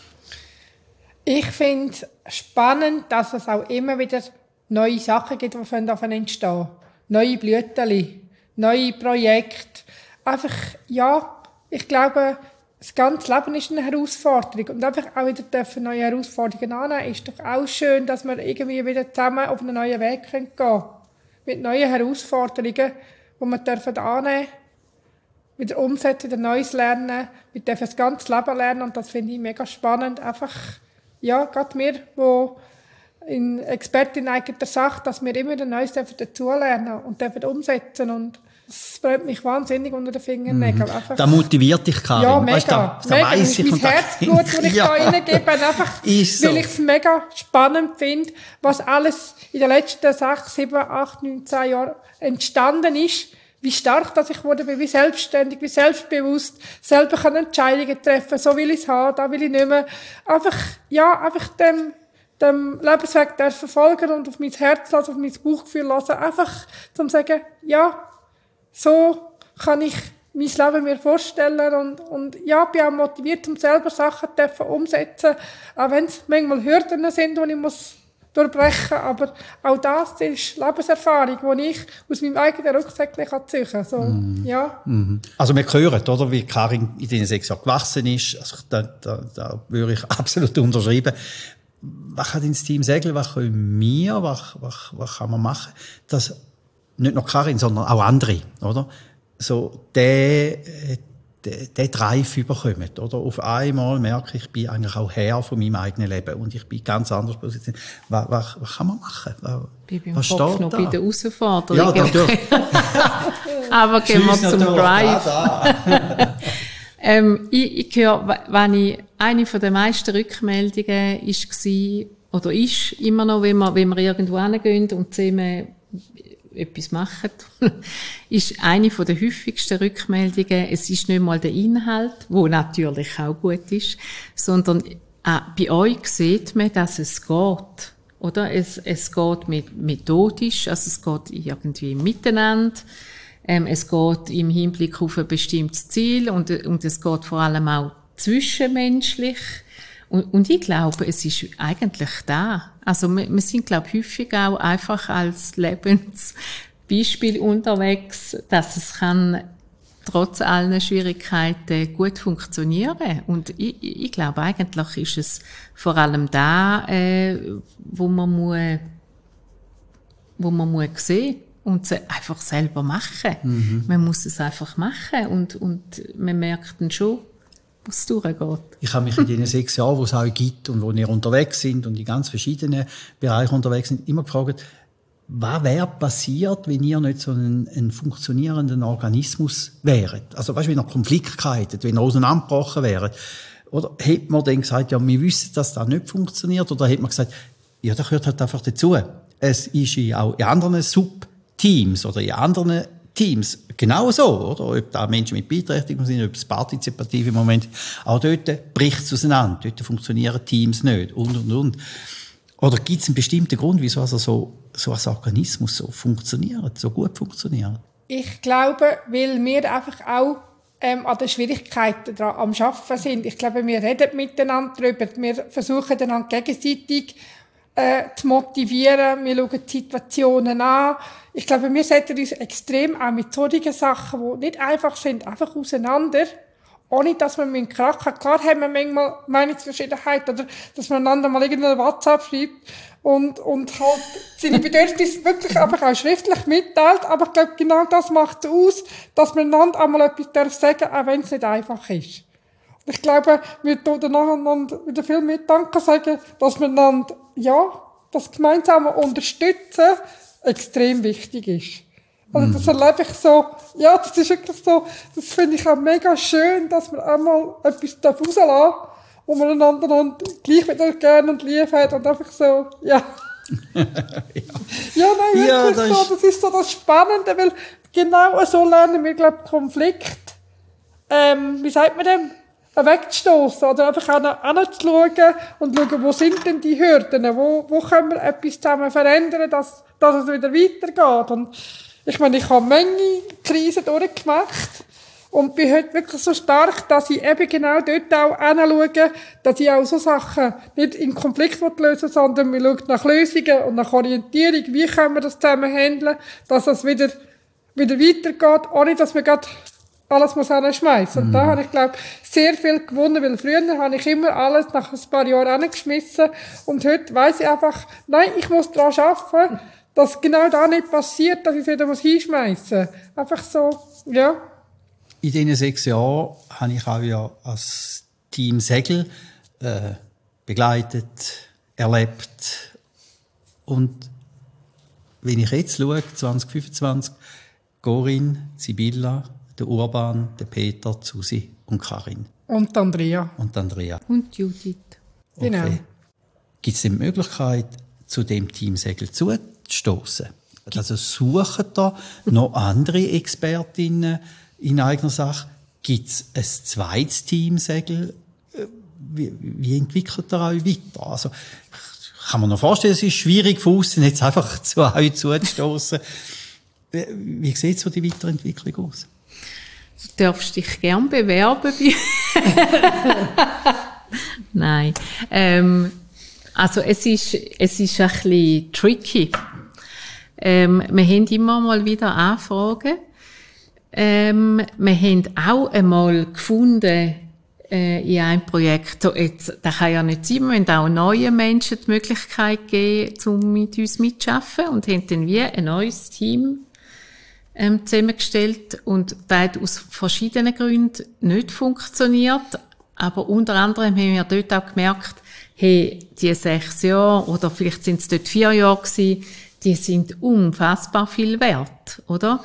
Ich finde es spannend, dass es auch immer wieder neue Sachen gibt, die davon entstehen. Neue Blüten, neue Projekte. Einfach, ja, ich glaube, das ganze Leben ist eine Herausforderung. Und einfach auch wieder dürfen neue Herausforderungen annehmen, ist doch auch schön, dass wir irgendwie wieder zusammen auf einen neuen Weg gehen können. Mit neuen Herausforderungen, die wir dürfen annehmen, wieder umsetzen, wieder Neues lernen. Wir dürfen das ganze Leben lernen und das finde ich mega spannend. Einfach, ja, gerade wir, die in Expertin eigener Sache, dass wir immer wieder Neues dazulernen und dürfen umsetzen und das brennt mich wahnsinnig unter den Fingernägeln. Mm. Da motiviert dich, Karin. Ja, mega. Weißt, da, da mega. weiss ich mein Herzblut, das ich ja. da reingebe, einfach, ist so. Weil ich es mega spannend finde, was alles in den letzten sechs, sieben, acht, neun, zehn Jahren entstanden ist, wie stark dass ich wurde bin, wie selbstständig, wie selbstbewusst, selber kann Entscheidungen treffen, so will ich es haben, da will ich nicht mehr. Einfach, ja, einfach dem, dem Lebensweg verfolgen und auf mein Herz lassen, auf mein Bauchgefühl lassen, einfach zum sagen, ja, so kann ich mein Leben mir vorstellen und, und ja, bin auch motiviert, um selber Sachen zu umsetzen, auch wenn es manchmal Hürden sind, die ich muss durchbrechen, aber auch das ist Lebenserfahrung, die ich aus meinem eigenen Rucksäckchen ziehen kann. So, mm. ja. mm. Also wir hören, oder, wie Karin in diesen sechs Jahren gewachsen ist, also da, da, da würde ich absolut unterschreiben. Was kann das Team sagen, was können wir, was, was, was kann man machen, dass nicht nur Karin, sondern auch andere, oder? So, der, der, der Drive überkommen, oder? Auf einmal merke ich, ich bin eigentlich auch Herr von meinem eigenen Leben und ich bin ganz anders positioniert. Was, was, was kann man machen? Was, ich bin was im Kopf steht noch da? bei der Herausforderung. Ja, natürlich. Aber gehen wir zum Drive. ähm, ich, ich höre, wenn ich, eine von der meisten Rückmeldungen war, oder ist immer noch, wenn wir, wenn wir irgendwo hingehen und zusammen etwas machen, ist eine von der häufigsten Rückmeldungen, es ist nicht mal der Inhalt, wo natürlich auch gut ist, sondern äh, bei euch sieht man, dass es geht. Oder? Es, es geht mit, methodisch, also es geht irgendwie miteinander, ähm, es geht im Hinblick auf ein bestimmtes Ziel und, und es geht vor allem auch zwischenmenschlich. Und, und ich glaube, es ist eigentlich da. Also wir, wir sind, glaube ich, häufig auch einfach als Lebensbeispiel unterwegs, dass es kann trotz allen Schwierigkeiten gut funktionieren. Und ich, ich glaube, eigentlich ist es vor allem da, äh, wo man muss, wo man muss sehen und es einfach selber machen. Mhm. Man muss es einfach machen und, und man merkt dann schon, was durchgeht. Ich habe mich in den sechs Jahren, wo es auch gibt und wo wir unterwegs sind und in ganz verschiedenen Bereichen unterwegs sind, immer gefragt, was wäre passiert, wenn ihr nicht so einen, einen funktionierenden Organismus wäret? Also, weißt du, wenn ihr Konflikte hättet, wenn ihr auseinandergebrochen wäret. Oder hätte man dann gesagt, ja, wir wissen, dass das nicht funktioniert? Oder hätte man gesagt, ja, das gehört halt einfach dazu. Es ist auch in anderen Subteams oder in anderen Teams genau so, oder? Ob da Menschen mit Beeinträchtigung sind, ob es partizipativ im Moment, auch dort bricht es auseinander, dort funktionieren Teams nicht und, und, und. Oder gibt es einen bestimmten Grund, wieso also so, so ein Organismus so funktioniert, so gut funktioniert? Ich glaube, weil wir einfach auch ähm, an den Schwierigkeiten dran am Arbeiten sind. Ich glaube, wir reden miteinander darüber, wir versuchen einander gegenseitig äh, zu motivieren, wir schauen die Situationen an. Ich glaube, wir setzen uns extrem auch mit solchen Sachen, die nicht einfach sind, einfach auseinander, ohne dass wir mit krachen. Klar haben wir manchmal Meinungsverschiedenheit oder dass man einander mal irgendeine WhatsApp schreibt und, und halt seine Bedürfnisse wirklich einfach auch schriftlich mitteilt. Aber ich glaube, genau das macht es aus, dass man einander einmal etwas darf sagen, auch wenn es nicht einfach ist. Und ich glaube, wir tun danach einander wieder viel mehr Danke sagen, dass wir einander, ja, das gemeinsame unterstützen, extrem wichtig ist. Also das erlebe ich so, ja, das ist wirklich so, das finde ich auch mega schön, dass man einmal etwas rauslassen darf, wo man einander dann gleich wieder gerne und lieb hat und einfach so, ja. ja. ja, nein, Ja, wirklich das so, das ist so das Spannende, weil genau so lernen wir, glaube ich, Konflikt, ähm, wie sagt man dem, wegzustoßen oder einfach auch anzuschauen und schauen, wo sind denn die Hürden, wo, wo können wir etwas zusammen verändern, dass, dass es wieder weitergeht. Und ich meine, ich habe eine Menge Krisen durchgemacht und bin heute wirklich so stark, dass ich eben genau dort auch hinschaue, dass ich auch so Sachen nicht in Konflikt lösen will, sondern wir schauen nach Lösungen und nach Orientierung, wie können wir das zusammen handeln, dass es wieder, wieder weitergeht, ohne dass wir gerade alles muss hinschmeißen. Und mm. da habe ich, glaube ich, sehr viel gewonnen, weil früher habe ich immer alles nach ein paar Jahren hingeschmissen und heute weiss ich einfach, nein, ich muss daran arbeiten, dass genau da nicht passiert, dass ich es wieder hinschmeißen muss. Einfach so, ja. In diesen sechs Jahren habe ich auch ja als Team Segel äh, begleitet, erlebt. Und wenn ich jetzt schaue, zwanzig fünfundzwanzig, Corinne, Sibylla, der Urban, der Peter, Susi und Karin. Und Andrea. Und Andrea. Und Judith. Okay. Genau. Gibt es die Möglichkeit, zu dem Team Segel zuzustossen? Also suchen da noch andere Expertinnen in eigener Sache? Gibt es ein zweites Team Segel? Wie, wie entwickelt ihr euch weiter? Also, kann man noch vorstellen, es ist schwierig von außen jetzt einfach zu euch zuzustossen. Wie sieht so die Weiterentwicklung aus? Du darfst dich gern bewerben. Nein. Ähm, also es ist, es ist ein bisschen tricky. Ähm, wir haben immer mal wieder Anfragen. Ähm, wir haben auch einmal gefunden, äh, in einem Projekt, so jetzt, das kann ja nicht sein, wir haben auch neuen Menschen die Möglichkeit gegeben, um mit uns mitzuarbeiten und haben dann wie ein neues Team ähm, zusammengestellt und das hat aus verschiedenen Gründen nicht funktioniert, aber unter anderem haben wir dort auch gemerkt, hey, die sechs Jahre oder vielleicht sind es dort vier Jahre gewesen, die sind unfassbar viel wert, oder?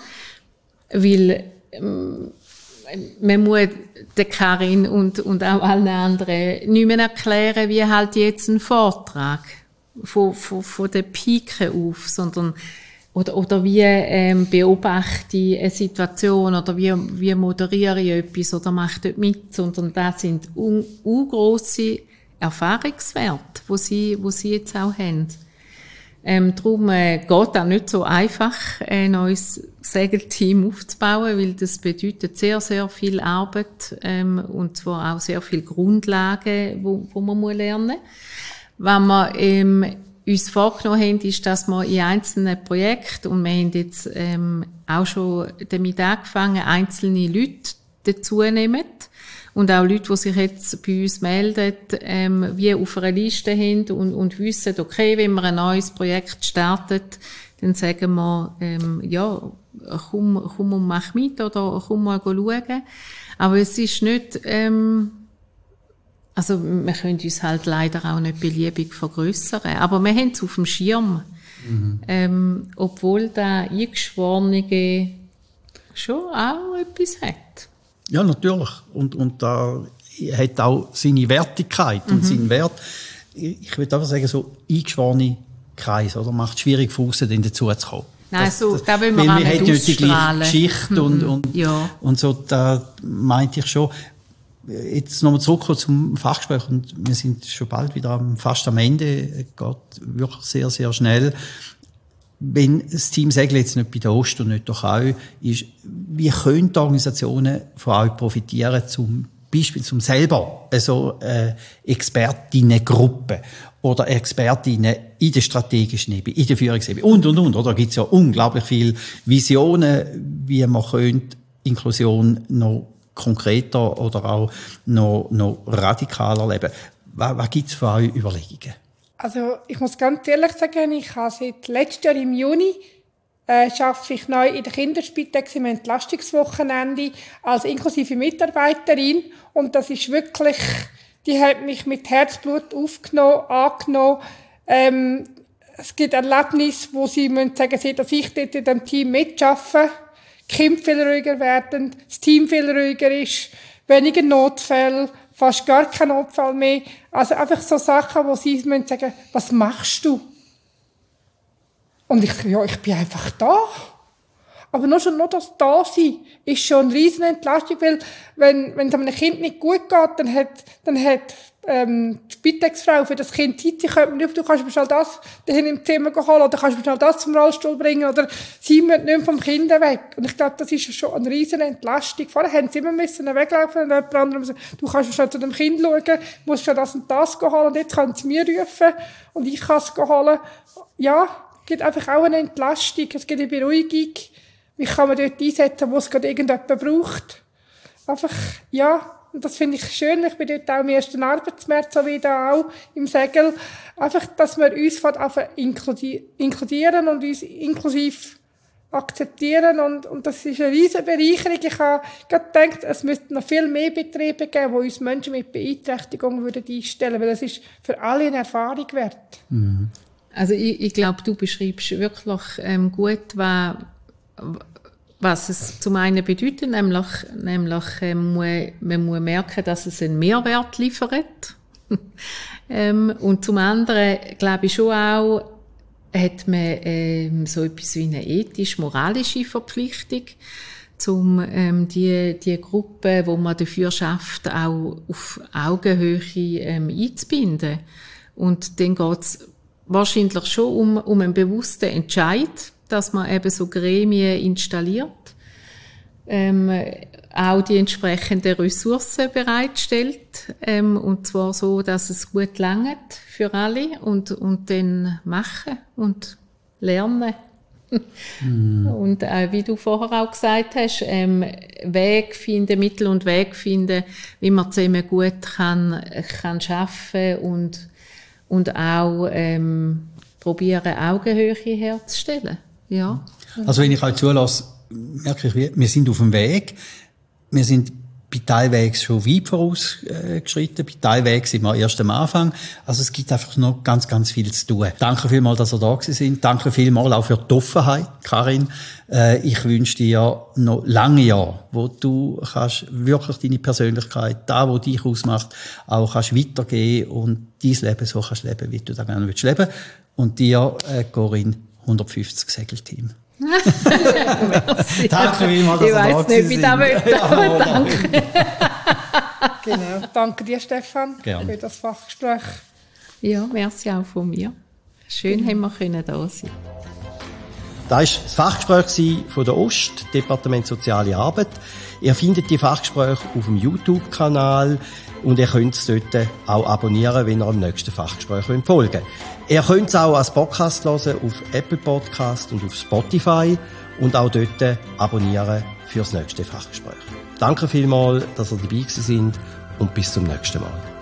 Weil ähm, man muss der Karin und, und auch allen anderen nicht mehr erklären, wie halt jetzt ein Vortrag von, von, von der Pike auf, sondern oder, oder wie ähm, beobachte ich eine Situation oder wie, wie moderiere ich etwas oder mache dort mit, sondern das sind un, ungrosse Erfahrungswerte, wo sie, wo sie jetzt auch haben. Ähm, darum äh, geht auch nicht so einfach, ein neues Segelteam aufzubauen, weil das bedeutet sehr, sehr viel Arbeit ähm, und zwar auch sehr viel Grundlagen, wo, wo man muss lernen muss. Was wir ähm, uns vorgenommen haben, ist, dass wir in einzelnen Projekten, und wir haben jetzt ähm, auch schon damit angefangen, einzelne Leute dazu nehmen, und auch Leute, die sich jetzt bei uns melden, ähm, wie auf einer Liste haben und, und wissen, okay, wenn wir ein neues Projekt startet, dann sagen wir, ähm, ja, komm, komm und mach mit oder komm mal schauen. Aber es ist nicht, ähm, also wir können uns halt leider auch nicht beliebig vergrössern. Aber wir haben es auf dem Schirm. Mhm. Ähm, obwohl der Eingeschworene schon auch etwas hat. Ja, natürlich. Und, und da hat auch seine Wertigkeit und mhm. seinen Wert. Ich würde einfach sagen, so eingeschworene Kreis, oder? Macht es schwierig für aussen, dann dazu zu kommen. Nein, das, so, das, da wollen wir auch nicht ausstrahlen. Die gleiche Geschichte mhm. und, und, ja. und so, da meinte ich schon, jetzt nochmal zurück zum Fachgespräch, und wir sind schon bald wieder am, fast am Ende, es geht wirklich sehr, sehr schnell. Wenn das Team Segel jetzt nicht bei der Ost und nicht durch euch ist, wie können die Organisationen von euch profitieren, zum Beispiel zum selber also äh, Expertinnengruppe oder Expertinnen in der strategischen Ebene, in der Führungsebene und und und. Oder da gibt es ja unglaublich viele Visionen, wie man könnte Inklusion noch konkreter oder auch noch, noch radikaler leben. Was, was gibt es für eure Überlegungen? Also ich muss ganz ehrlich sagen, ich habe seit letztes Jahr im Juni äh, arbeite ich neu in der Kinderspitex im Entlastungswochenende als inklusive Mitarbeiterin, und das ist wirklich, die hat mich mit Herzblut aufgenommen, angenommen. Ähm, es gibt Erlebnisse, wo sie müssen sagen, sie, dass ich dort in diesem Team mitarbeite, die Kinder viel ruhiger werden, das Team viel ruhiger ist, weniger Notfälle, fast gar kein Notfall mehr. Also einfach so Sachen, wo sie müssen sagen, was machst du? Und ich, ja, ich bin einfach da. Aber nur schon, nur das Dasein ist schon eine riesen Entlastung, weil, wenn, wenn es einem Kind nicht gut geht, dann hat, dann hat, ähm, die Spitex-Frau für das Kind Zeit, sie kommt nicht, du kannst mir schnell das dahin im Zimmer holen, oder kannst mir schnell das zum Rollstuhl bringen, oder sie müssen nicht mehr vom Kind weg. Und ich glaube, das ist schon eine riesen Entlastung. Vorher haben sie immer müssen weglaufen und jemand anderem sagen, du kannst mir schnell zu dem Kind schauen, musst schon das und das holen, und jetzt können sie mir rufen, und ich kann es holen. Ja, es gibt einfach auch eine Entlastung, es gibt eine Beruhigung. Wie kann man dort einsetzen, wo es gerade irgendjemand braucht? Einfach, ja, und das finde ich schön. Ich bin dort auch im ersten Arbeitsmarkt, so wie da auch im Segel. Einfach, dass wir uns von Anfang inkludieren und uns inklusiv akzeptieren. Und, und das ist eine riesige Bereicherung. Ich habe gerade gedacht, es müsste noch viel mehr Betriebe geben, die uns Menschen mit Beeinträchtigung würden einstellen, weil es ist für alle eine Erfahrung wert. Mhm. Also ich, ich glaube, du beschreibst wirklich ähm, gut, was was es zum einen bedeutet, nämlich, nämlich ähm, man muss merken, dass es einen Mehrwert liefert. ähm, und zum anderen glaube ich schon auch, hat man ähm, so etwas wie eine ethisch-moralische Verpflichtung, um ähm, die, die Gruppe, die man dafür schafft, auch auf Augenhöhe ähm, einzubinden. Und dann geht es wahrscheinlich schon um, um einen bewussten Entscheid, dass man eben so Gremien installiert, ähm, auch die entsprechenden Ressourcen bereitstellt, ähm, und zwar so, dass es gut langt für alle, und, und dann machen und lernen. Mm. Und äh, wie du vorher auch gesagt hast, ähm, Weg finden, Mittel und Weg finden, wie man zusammen gut kann, kann arbeiten und, und auch ähm, probieren, Augenhöhe herzustellen. Ja. Also wenn ich euch zulasse, merke ich, wir sind auf dem Weg. Wir sind bei Teilwegs schon weit vorausgeschritten. Bei Teilwegs sind wir erst am Anfang. Also es gibt einfach noch ganz, ganz viel zu tun. Danke vielmals, dass ihr da gewesen sind. Danke vielmals auch für die Offenheit, Karin. Äh, ich wünsche dir noch lange Jahre, wo du kannst wirklich deine Persönlichkeit, da, wo dich ausmacht, auch kannst weitergehen und dein Leben so kannst leben, wie du da gerne willst leben. Und dir, äh, Corinne, hundertfünfzig Segelteam. Danke vielmals, dass ich weiss nicht, wie das möchte, aber danke. Genau. Danke dir, Stefan, Gerne. für das Fachgespräch. Ja, merci auch von mir. Schön, mhm. haben wir können da sein. Das war das Fachgespräch von der Ost, Departement Soziale Arbeit. Ihr findet die Fachgespräche auf dem YouTube-Kanal und ihr könnt es dort auch abonnieren, wenn ihr am nächsten Fachgespräch folgen wollt. Ihr könnt es auch als Podcast hören auf Apple Podcast und auf Spotify und auch dort abonnieren für das nächste Fachgespräch. Danke vielmals, dass ihr dabei gewesen seid und bis zum nächsten Mal.